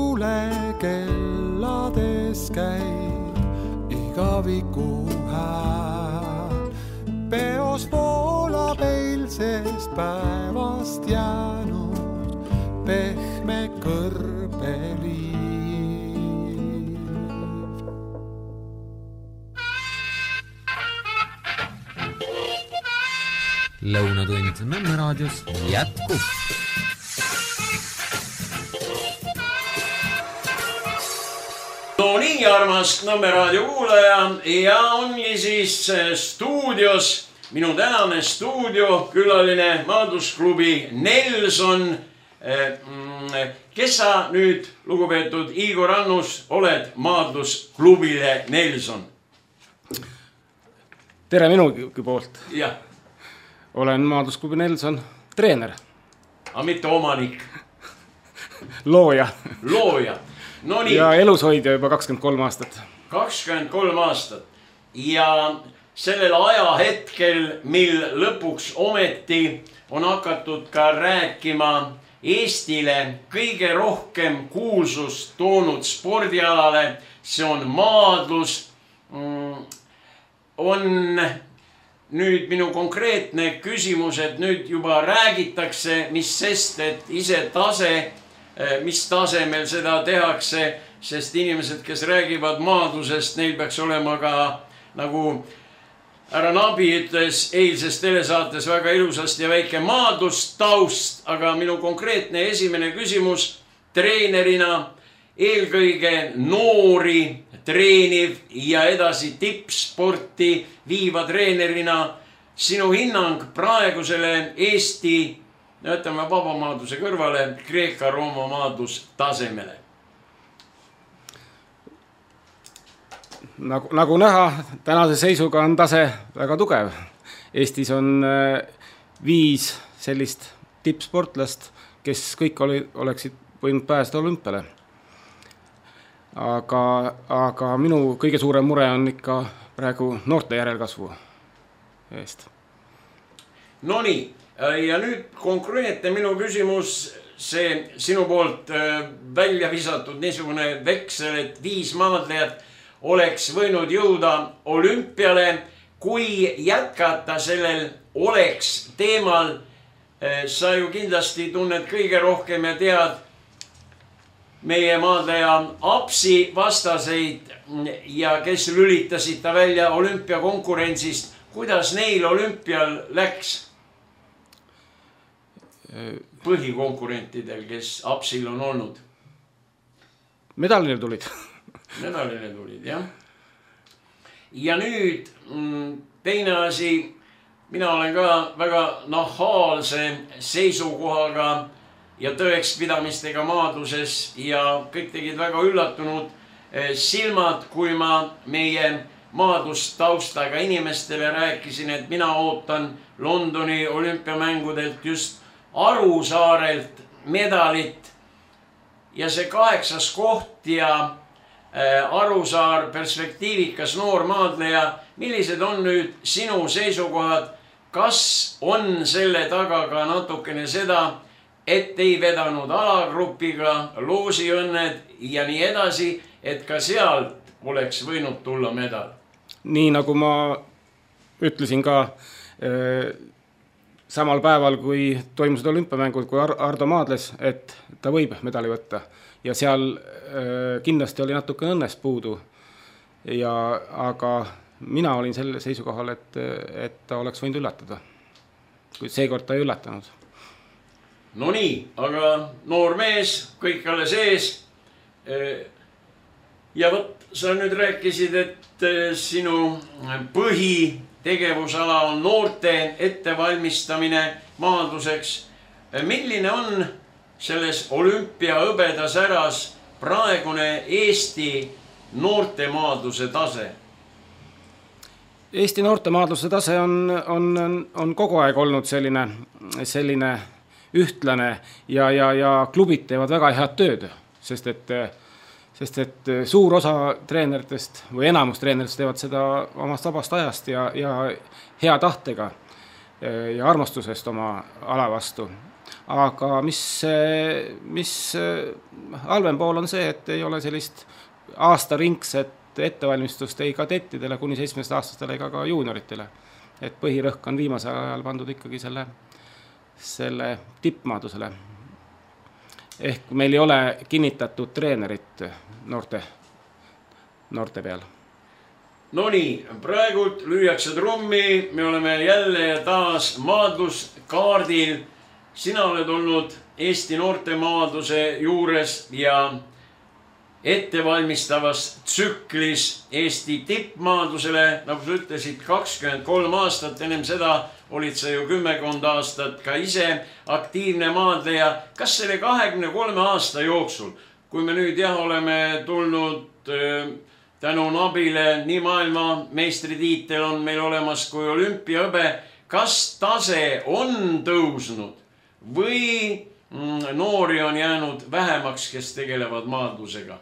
tuulekellades käib igaviku hääl, peos voolab eilsest päevast jäänud pehme kõrbeliiv. Lõunatund Nõmme raadios jätkub. No nii, armas Nõmme raadio kuulaja, ja ongi siis stuudios minu tänane stuudiokülaline Maadlusklubi Nelson. Kes sa nüüd, lugupeetud Igor Annus, oled Maadlusklubile Nelson? Tere minugi poolt. Jah. Olen Maadlusklubi Nelson treener. Aga mitte omanik. Looja. Looja. No nii. Ja elushoidja juba kakskümmend kolm aastat. kakskümmend kolm aastat. Ja sellel ajahetkel, mil lõpuks ometi on hakatud ka rääkima Eestile kõige rohkem kuulsust toonud spordialale, see on maadlus, on nüüd minu konkreetne küsimus, et nüüd juba räägitakse, mis sest, et ise tase, mis tasemel seda tehakse, sest inimesed, kes räägivad maadlusest, neil peaks olema ka, nagu härra Nabi ütles eilses telesaates väga ilusasti, ja väike maadlustaust, aga minu konkreetne esimene küsimus treenerina, eelkõige noori treeniv ja edasi tippsporti viiva treenerina, sinu hinnang praegusele Eesti, ütleme vabamaadluse kõrvale, Kreeka-Rooma maadlus tasemele? Nagu, nagu näha, tänase seisuga on tase väga tugev. Eestis on viis sellist tippsportlast, kes kõik oli, oleksid võinud pääseda olümpiale. Aga, aga minu kõige suurem mure on ikka praegu noorte järelkasvu eest. No nii, ja nüüd konkreetne minu küsimus, see sinu poolt välja visatud niisugune veksel, et viis maadlejat oleks võinud jõuda olümpiale, kui jätkata sellel oleks teemal. Sa ju kindlasti tunned kõige rohkem ja tead meie maadleja Apsi vastaseid ja kes lülitasid ta välja olümpiakonkurentsist. Kuidas neil olümpial läks? Põhikonkurentidel, kes Apsil on olnud? Medalile tulid. Medalile tulid, jah. Ja nüüd teine asi, mina olen ka väga nahaalse seisukohaga ja tõekspidamistega maadluses ja kõik tegid väga üllatunud silmad, kui ma meie maadlustaustaga inimestele rääkisin, et mina ootan Londoni olümpiamängudelt just Arusaarelt medalit ja see kaheksas koht ja Arusaar, perspektiivikas noor maadleja. Millised on nüüd sinu seisukohad? Kas on selle taga ka natukene seda, et ei vedanud alagrupiga, loosiõnned ja nii edasi, et ka sealt oleks võinud tulla medal? Nii nagu ma ütlesin ka samal päeval, kui toimusid olümpiamängud, kui Ardo maadles, et ta võib medali võtta. Ja seal kindlasti oli natuke õnnest puudu. Ja, aga mina olin selle seisukohal, et, et ta oleks võinud üllatada. Kuid seekord ta ei üllatanud. No nii, aga noor mees, kõik alle sees. Ja võt, sa nüüd rääkisid, et sinu põhitegevusala on noorte ettevalmistamine maadluseks. Milline on selles olümpiahõbeda säras praegune Eesti noorte maadluse tase? Eesti noorte maadluse tase on, on, on kogu aeg olnud selline, selline ühtlane ja, ja, ja klubid teevad väga head tööd, sest et, sest et suur osa treeneritest või enamus treeneritest teevad seda omast vabast ajast ja, ja hea tahtega ja armastusest oma ala vastu. Aga mis, mis halvem pool on see, et ei ole sellist aastaringset ettevalmistust ei kadettidele kuni seitsmest aastastele ega ka juunioritele. Et põhirõhk on viimasel ajal pandud ikkagi selle, selle tippmaadlusele. Ehk meil ei ole kinnitatud treenerit noorte, noorte peal. No nii, praegult lüüakse trummi, me oleme jälle taas maadluskaardil. Sina oled olnud Eesti noorte maadluse juures ja ettevalmistavas tsüklis Eesti tippmaadlusele, nagu sa ütlesid, kakskümmend kolm aastat, ennem seda olid sa ju kümmekond aastat ka ise aktiivne maadleja. Kas selle kahekümne kolme aasta jooksul, kui me nüüd jah oleme tulnud tänu Nabile, nii maailma meistritiitel on meil olemas kui olümpiahõbe, kas tase on tõusnud või noori on jäänud vähemaks, kes tegelevad maadlusega?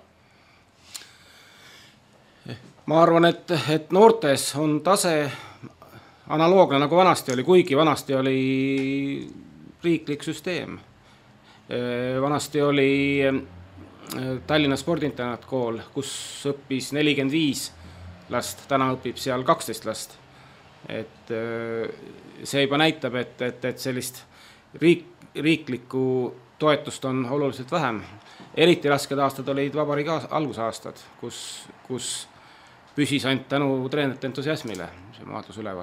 Ma arvan, et, et noortes on tase analoogne nagu vanasti oli, kuigi vanasti oli riiklik süsteem. Vanasti oli Tallinna spordiinternatkool, kus õppis nelikümmend viis last, täna õpib seal kaksteist last. Et see juba näitab, et, et, et sellist riik, riiklikku toetust on oluliselt vähem. Eriti rasked aastad olid vabariigi algusaastad, kus, kus püsis ainult tänu treenerite entusiasmile see maadlus üleval.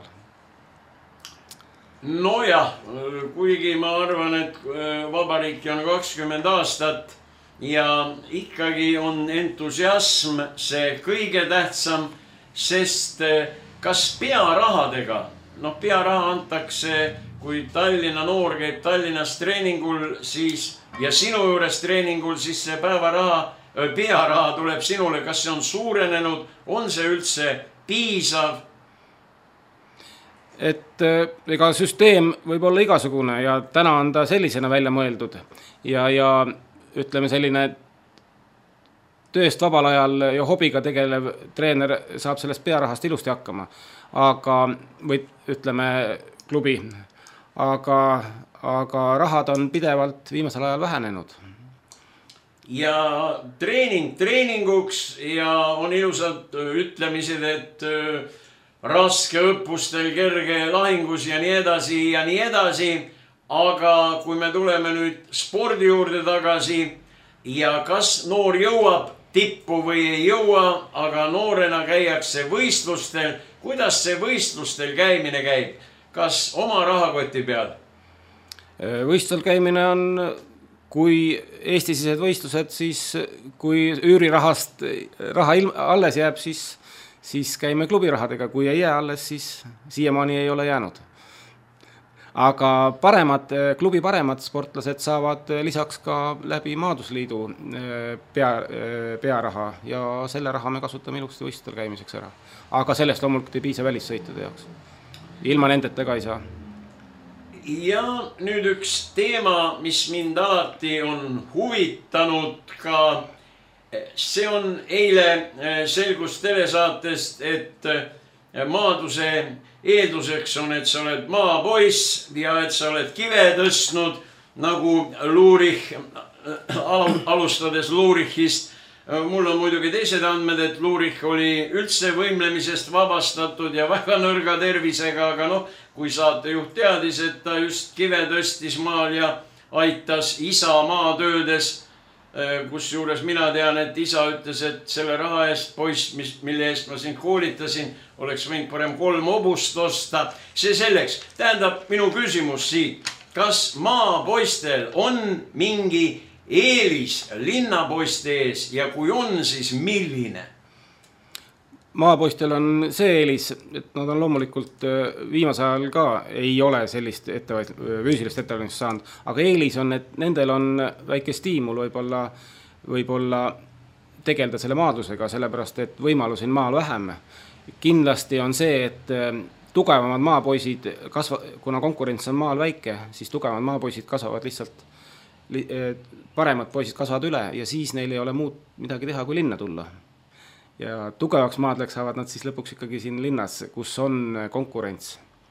Nojah, kuigi ma arvan, et vabariiki on kakskümmend aastat ja ikkagi on entusiasm see kõige tähtsam, sest kas pearahadega, noh pearaha antakse, kui Tallinna noor käib Tallinnas treeningul siis, ja sinu juures treeningul, siis see päevaraha, pearaha tuleb sinule, kas see on suurenenud, on see üldse piisav? Et ega süsteem võib olla igasugune ja täna on ta sellisena välja mõeldud ja, ja ütleme selline tööst vabal ajal ja hobiga tegelev treener saab sellest pearahast ilusti hakkama, aga või ütleme klubi, aga, aga rahad on pidevalt viimasel ajal vähenenud. Ja treening treeninguks ja on ilusad ütlemised, et raske õppustel, kerge lahingus ja nii edasi ja nii edasi. Aga kui me tuleme nüüd spordi juurde tagasi ja kas noor jõuab tippu või ei jõua, aga noorena käiakse võistlustel, kuidas see võistlustel käimine käib? Kas oma rahakoti peal? Võistlustel käimine on, kui Eesti-sised võistlused, siis kui üürirahast raha alles jääb, siis, siis käime klubirahadega. Kui ei jää alles, siis siiamaani ei ole jäänud. Aga paremad, klubi paremad sportlased saavad lisaks ka läbi Maadlusliidu pea, pearaha ja selle raha me kasutame ilusti võistlustel käimiseks ära. Aga sellest loomulikult ei piisa välissõitude jaoks. Ilma nendeta ka ei saa. Ja nüüd üks teema, mis mind alati on huvitanud ka, see on eile selgus telesaatest, et maadluse eelduseks on, et sa oled maapoiss ja et sa oled kive tõstnud, nagu Luurich, alustades Luurichist, mul on muidugi teised andmed, et Luurich oli üldse võimlemisest vabastatud ja väga nõrga tervisega, aga noh, kui saatejuht teadis, et ta just kive tõstis maal ja aitas isa maatöödes, kus juures mina tean, et isa ütles, et selle raha eest poiss, mis, mille eest ma sind koolitasin, oleks võinud parem kolm hobust osta. See selleks. Tähendab minu küsimus siit, kas maapoistel on mingi eelis linnapoiste ees ja kui on, siis milline? Maapoistel on see eelis, et nad on loomulikult viimase ajal ka ei ole sellist ettevõt, füüsilist ettevalmistust saanud, aga eelis on, et nendel on väike stiimul võib-olla, võib-olla tegelda selle maadlusega, sellepärast et võimalusi maal vähem. Kindlasti on see, et tugevamad maapoisid, kasva, kuna konkurents on maal väike, siis tugevamad maapoisid kasvavad lihtsalt, paremad poisid kasvavad üle ja siis neil ei ole muud midagi teha, kui linna tulla. Ja tugevaks maadleks saavad nad siis lõpuks ikkagi siin linnas, kus on konkurents.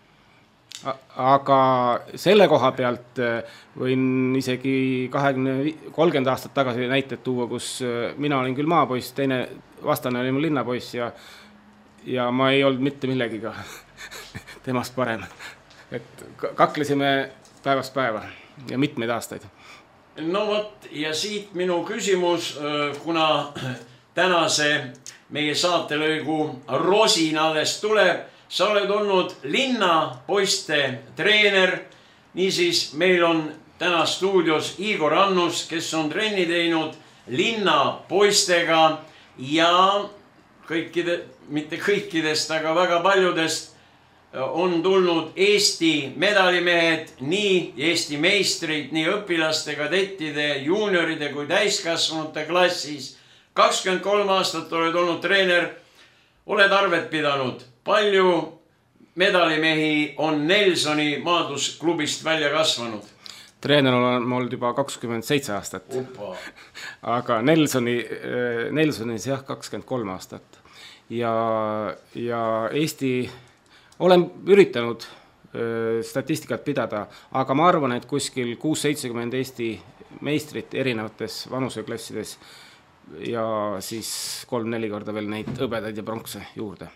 Aga selle koha pealt võin isegi kahekümne kolmkümmend aastat tagasi näited tuua, kus mina olin küll maapoiss, teine vastane oli mul linnapoiss ja, ja ma ei olnud mitte millegiga temast parem. Et kaklesime päevast päeva ja mitmeid aastaid. No võt, ja siit minu küsimus, kuna tänase meie saatelõigu rosin alles tuleb, sa oled olnud linnapoiste treener, niisiis meil on täna stuudios Igor Annus, kes on trenni teinud linnapoistega ja kõikide, mitte kõikidest, aga väga paljudest on tulnud Eesti medalimehed, nii Eesti meistrid, nii õpilaste, kadettide, juunioride kui täiskasvanute klassis. kakskümmend kolm aastat oled olnud treener, oled arvet pidanud. Palju medalimehi on Nelsoni maadlusklubist välja kasvanud? Treener olen olnud juba kakskümmend seitse aastat. Upa. Aga Nelsoni, Nelsonis jah, kakskümmend kolm aastat. Ja, ja Eesti olen üritanud statistikat pidada, aga ma arvan, et kuskil kuus seitsekümmend Eesti meistrit erinevates vanuseklassides ja siis kolm-neli korda veel neid hõbedaid ja pronkse juurde.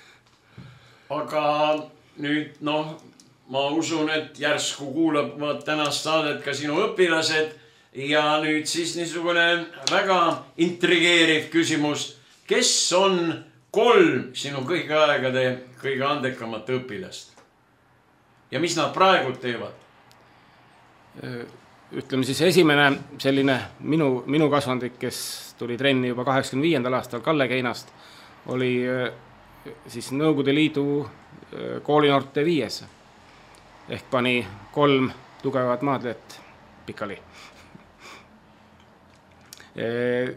Aga nüüd, noh, ma usun, et järsku kuulavad tänast saadet ka sinu õpilased ja nüüd siis niisugune väga intrigeeriv küsimus. Kes on kolm sinu kõigi aegade kõige andekamat õpilast? Ja mis nad praegu teevad? Ütleme siis esimene selline minu, minu kasvandik, kes tuli trenni juba kaheksakümne viiendal aastal Kalle Keinast, oli siis Nõukogude Liidu koolinoorte viies. Ehk pani kolm tugevat maadlet pikali. E...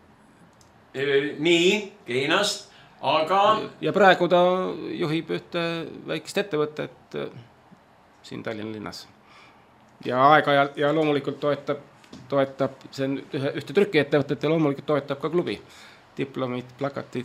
Nii, Keinast, aga... Ja praegu ta juhib ühte väikest ettevõtet siin Tallinna linnas. Ja aeg-ajalt ja loomulikult toetab, toetab see ühe, ühte trükiettevõtet ja loomulikult toetab ka klubi. Diplomid, plakatid.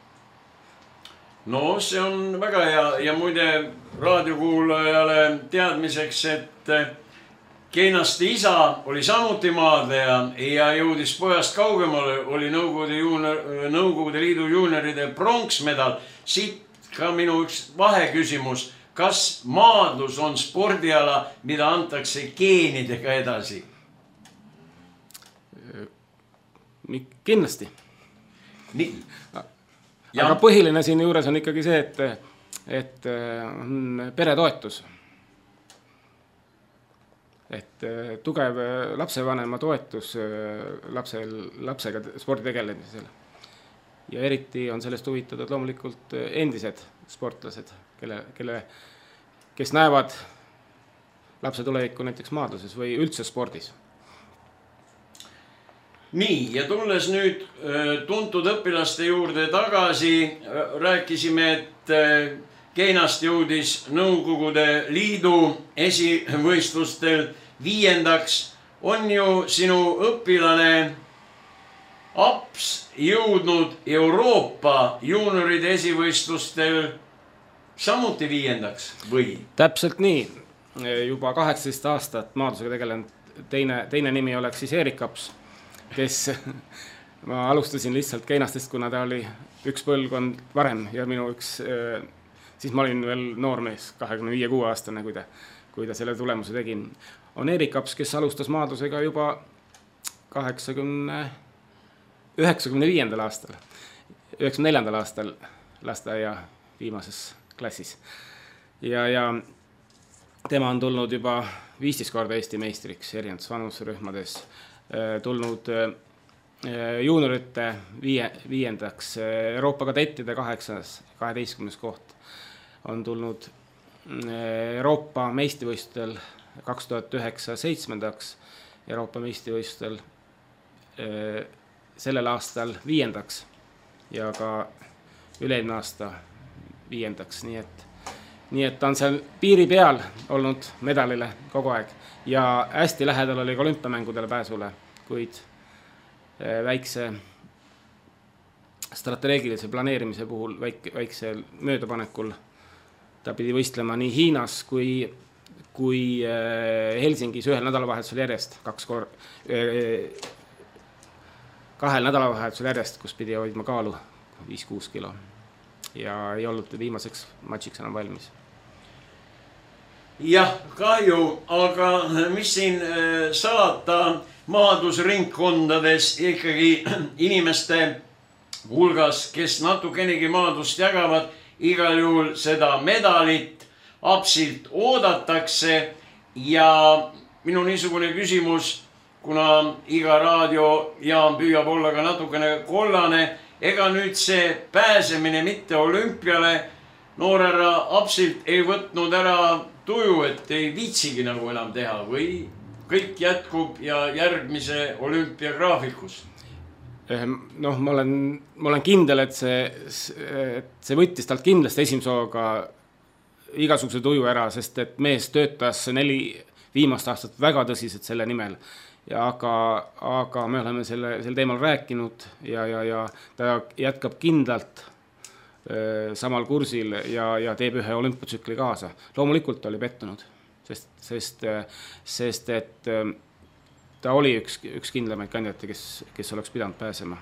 No see on väga hea ja muide raadiokuulajale teadmiseks, et Keinasti isa oli samuti maadleja ja jõudis pojast kaugemale, oli Nõukogude, juunior, Nõukogude Liidu juunioride pronksmedal. Siit ka minu üks vaheküsimus. Kas maadlus on spordiala, mida antakse geenidega edasi? Kindlasti. Nii. Aga ja. Põhiline siin juures on ikkagi see, et, et on peretoetus. Et tugev lapsevanema toetus lapsel, lapsega spordi tegelemisel. Ja eriti on sellest huvitatud loomulikult endised sportlased, kelle, kelle, kes näevad lapse tulevikku näiteks maadluses või üldse spordis. Nii, ja tulles nüüd tuntud õpilaste juurde tagasi, rääkisime, et Keinast jõudis Nõukogude Liidu esivõistlustel viiendaks. On ju sinu õpilane Aps jõudnud Euroopa juunioride esivõistlustel samuti viiendaks või? Täpselt nii. Juba kaheksateist aastat maadlusega tegelenud teine, teine nimi oleks siis Erik Aps, kes ma alustasin lihtsalt Keinastest, kuna ta oli üks põlvkond varem ja minu üks, siis ma olin veel noormees, kahekümne viie kuue aastane, kui ta, kui ta selle tulemuse tegin. On Erik Aps, kes alustas maadlusega juba kaheksakümne, üheksakümne viiendal aastal, üheksakümne neljandal aastal lasteaia viimases klassis. Ja, ja tema on tulnud juba viisteist korda Eesti meistriks erinevates vanusrühmades, tulnud juuniorite viie, viiendaks, Euroopa kadettide kaheksas, kaheteistkümnes koht, on tulnud Euroopa meistrivõistlustel kaks tuhat üheksa seitsmendaks, Euroopa meistrivõistlustel sellel aastal viiendaks ja ka üle-eelmine aasta viiendaks, nii et, nii et ta on seal piiri peal olnud medalile kogu aeg ja hästi lähedal oli ka olümpiamängudele pääsule, kuid väikse strateegilise planeerimise puhul, väike, väikse möödapanekul ta pidi võistlema nii Hiinas kui, kui Helsingis ühel nädalavahetusel järjest, kaks kor-, kahel nädalavahetusel järjest, kus pidi hoidma kaalu viis kuus kilo ja ei olnud viimaseks matšiks enam valmis. Jah, kahju, aga mis siin salata maadlusringkondades ikkagi inimeste hulgas, kes natukenegi maadlust jagavad, igal juhul seda medalit Apsilt oodatakse ja minu niisugune küsimus, kuna iga raadiojaam püüab olla ka natukene kollane, ega nüüd see pääsemine mitte olümpiale noorärra Apsilt ei võtnud ära tuju, et ei viitsigi nagu enam teha või kõik jätkub ja järgmise olümpia graafikus? Noh, ma olen, ma olen kindel, et see, et see võttis talt kindlasti esimese hooga igasuguse tuju ära, sest et mees töötas neli viimast aastat väga tõsiselt selle nimel. Ja aga, aga me oleme selle, selle teemal rääkinud ja, ja, ja ta jätkab kindlalt öö, samal kursil ja, ja teeb ühe olümpiatsükli kaasa. Loomulikult oli pettunud, sest, sest, sest et öö, ta oli üks, üks kindlamaid kandidaate, kes, kes oleks pidanud pääsema.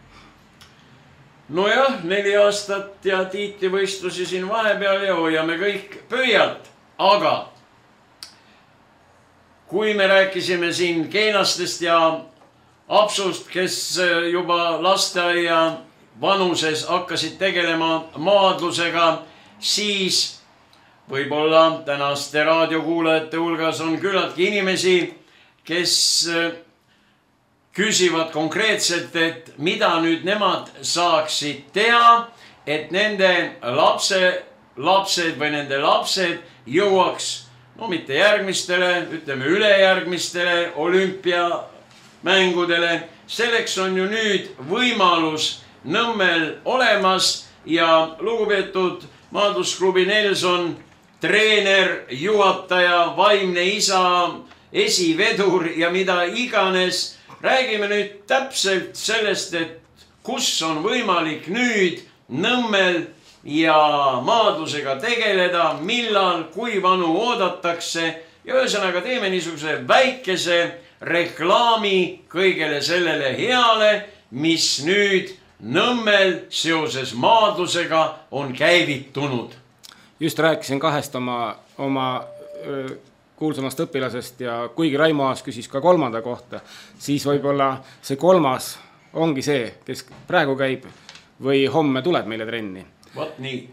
Nojah, neli aastat ja tiitlivõistlusi siin vahepeal ja hoiame kõik pöialt, aga kui me rääkisime siin Keinastest ja Apsust, kes juba lasteaia vanuses hakkasid tegelema maadlusega, siis võib-olla tänaste raadiokuulajate hulgas on küllaltki inimesi, kes küsivad konkreetselt, et mida nüüd nemad saaksid teha, et nende lapse, lapsed või nende lapsed jõuaks no mitte järgmistele, ütleme ülejärgmistele olümpiamängudele. Selleks on ju nüüd võimalus Nõmmel olemas ja lugupeetud maadlusklubi Nelson, treener, juhataja, vaimne isa, esivedur ja mida iganes. Räägime nüüd täpselt sellest, et kus on võimalik nüüd Nõmmel ja maadlusega tegeleda, millal, kui vanu oodatakse ja ühesõnaga teeme niisuguse väikese reklaami kõigele sellele heale, mis nüüd Nõmmel seoses maadlusega on käivitunud. Just rääkisin kahest oma, oma öö, kuulsamast õpilasest ja kuigi Raimo Aas küsis ka kolmanda kohta, siis võib-olla see kolmas ongi see, kes praegu käib või homme tuleb meile trenni. Vot nii.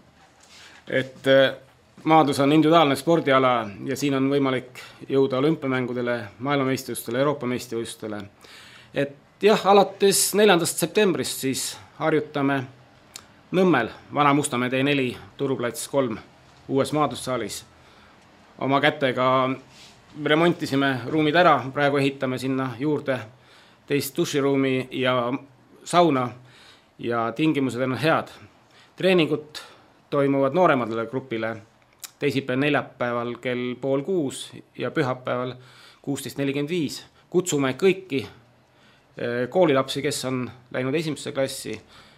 Et maadlus on individuaalne spordiala ja siin on võimalik jõuda olümpiamängudele, maailmameistrivõistlustele, Euroopa meistrivõistlustele. Et jah, alates neljandast septembrist siis harjutame Nõmmel, Vana Mustamäe tee neli, Turuplats kolm, uues maadlussaalis. Oma kätega remontisime ruumid ära, praegu ehitame sinna juurde teist duširuumi ja sauna ja tingimused on head. Treeningud toimuvad nooremadele grupile teisipäeval neljapäeval kell pool kuus ja pühapäeval kuusteist nelikümmend viis. Kutsume kõiki koolilapsi, kes on läinud esimesse klassi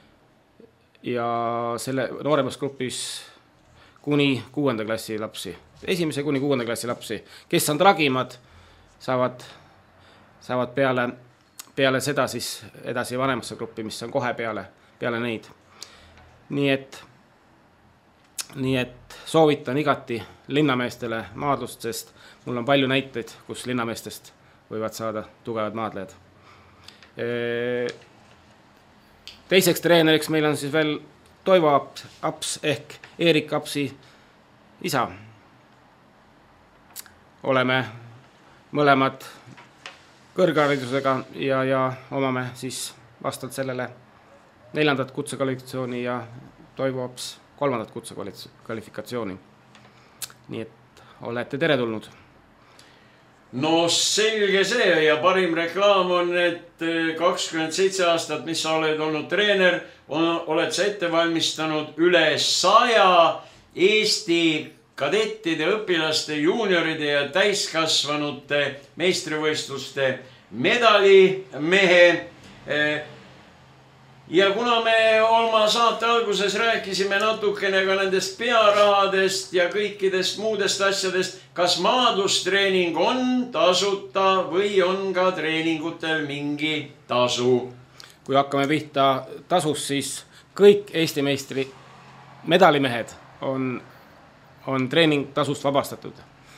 ja selle nooremas grupis kuni kuuenda klassi lapsi. Esimese kuni kuuenda klassi lapsi, kes on tragimad, saavad, saavad peale, peale seda siis edasi vanemasse gruppi, mis on kohe peale, peale neid. Nii et, nii et soovitan igati linnameestele maadlust, sest mul on palju näiteid, kus linnameestest võivad saada tugevad maadlejad. Teiseks treeneriks meil on siis veel Toivo Aps, Aps ehk Eerik Apsi isa. Oleme mõlemad kõrgharidusega ja, ja omame siis vastavalt sellele neljandat kutsekvalifikatsiooni ja Toivo Aps kolmandat kutsekvalifikatsiooni. Nii et olete teretulnud. No selge see ja parim reklaam on, et kakskümmend seitse aastat, mis sa oled olnud treener, on, oled sa ette valmistanud üle saja Eesti kadettide, õpilaste, juunioride ja täiskasvanute meistrivõistluste medalimehe. Ja kuna me oma saate alguses rääkisime natukene ka nendest pearahadest ja kõikidest muudest asjadest, kas maadlustreening on tasuta või on ka treeningutel mingi tasu? Kui hakkame pihta tasus, siis kõik Eesti meistri medalimehed on, on treening tasust vabastatud.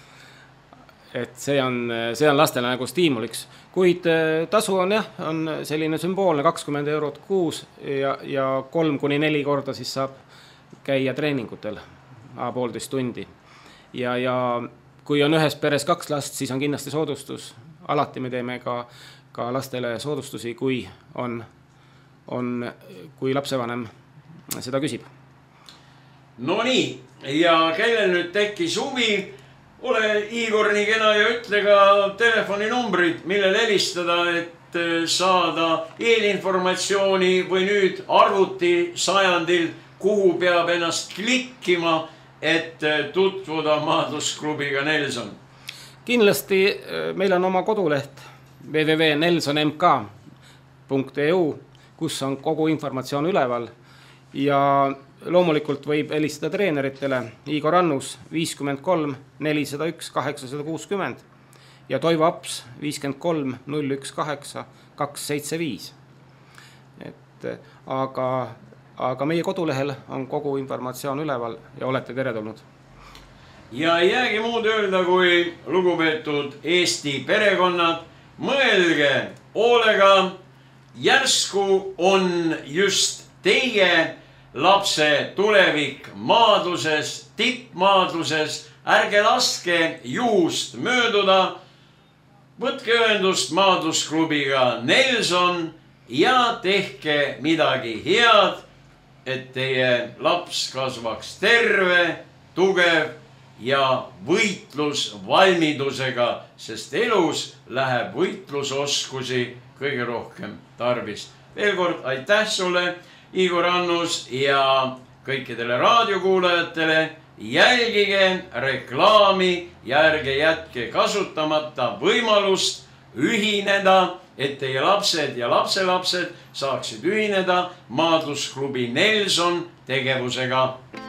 Et see on, see on lastele nagu stiimuliks. Kuid tasu on jah, on selline sümboolne kakskümmend eurot kuus ja, ja kolm kuni neli korda siis saab käia treeningutel a poolteist tundi. Ja, ja kui on ühes peres kaks last, siis on kindlasti soodustus. Alati me teeme ka, ka lastele soodustusi, kui on, on, kui lapsevanem seda küsib. No nii, ja kelle nüüd tekkis huvi, ole Igor nii kena ja ütle ka telefoninumbrid, millel helistada, et saada eelinformatsiooni või nüüd arvuti sajandil, kuhu peab ennast klikkima, et tutvuda maadlusklubiga Nelson. Kindlasti meil on oma koduleht w w w punkt nelson m k punkt e u, kus on kogu informatsioon üleval ja loomulikult võib helistada treeneritele Igor Annus viiskümmend kolm nelisada üks kaheksasada kuuskümmend ja Toivo Aps viiskümmend kolm null üks kaheksa kaks seitse viis. Et, aga, aga meie kodulehel on kogu informatsioon üleval ja olete teretulnud. Ja ei jäägi muud öelda, kui lugupeetud Eesti perekonnad, mõelge hoolega, järsku on just teie lapse tulevik maadluses, tippmaadluses, ärge laske juhust mööduda, võtke ühendust maadlusklubiga Nelson ja tehke midagi head, et teie laps kasvaks terve, tugev ja võitlusvalmidusega, sest elus läheb võitlusoskusi kõige rohkem tarvis. Veel kord aitäh sulle, Igor Annus, ja kõikidele raadiokuulajatele jälgige reklaami ja ärge jätke kasutamata võimalust ühineda, et teie lapsed ja lapselapsed saaksid ühineda maadlusklubi Nelson tegevusega.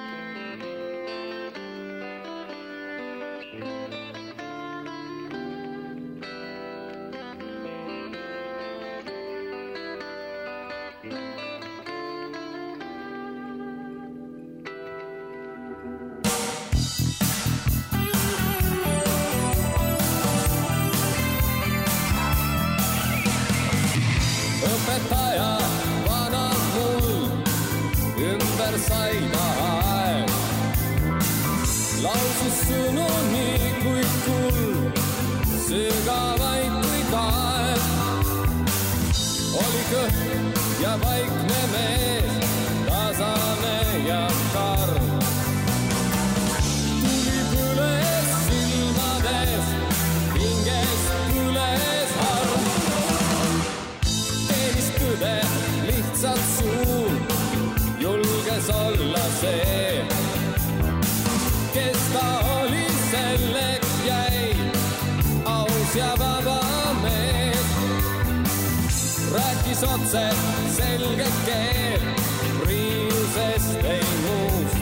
Otse selge keel, riiusest ei muust.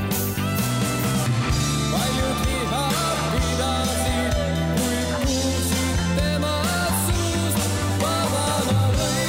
Paljud liha pidasid, kui kuulsid tema suust. Vabana või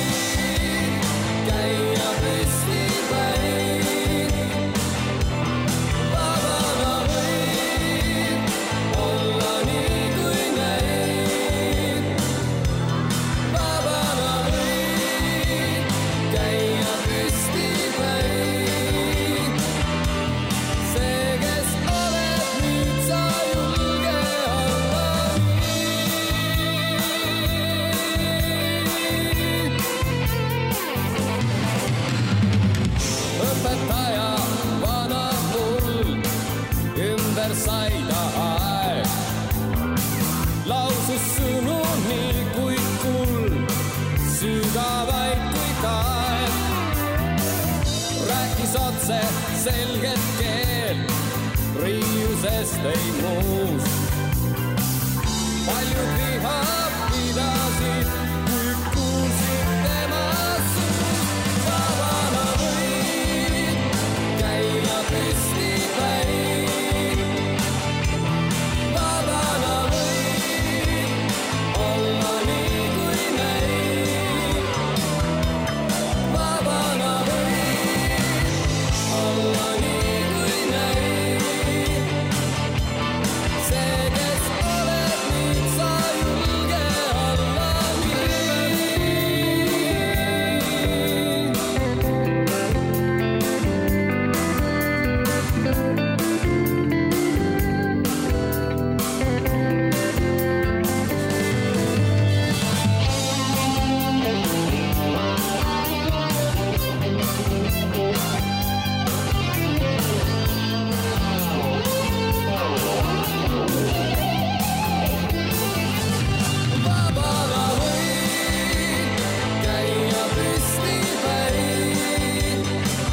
rääkis otse selget keel, riiusest ei muus. Paljud viha pidasid, kui kuulsid tema suus. Vabana võid käia püsti päin. Vabana võid olla nii kui näin. Vabana võid olla nii kui näin. See, kes oled nüüd, sa julge olla nii. Vabana võid käia püsti päin.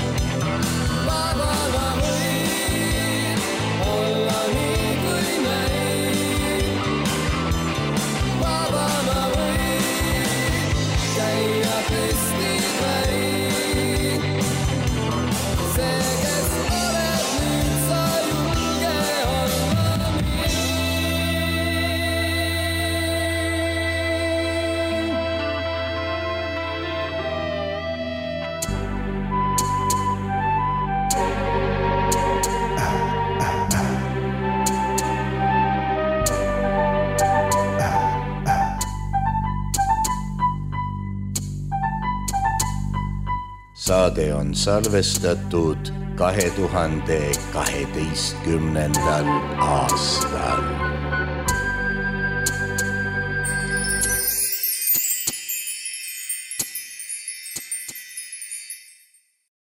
Vabana võid olla nii kui näin. Vabana võid käia püsti päin. See, kes oled nüüd, sa julge olla nii. Saade on salvestatud kahe tuhande kaheteistkümnendal aastal.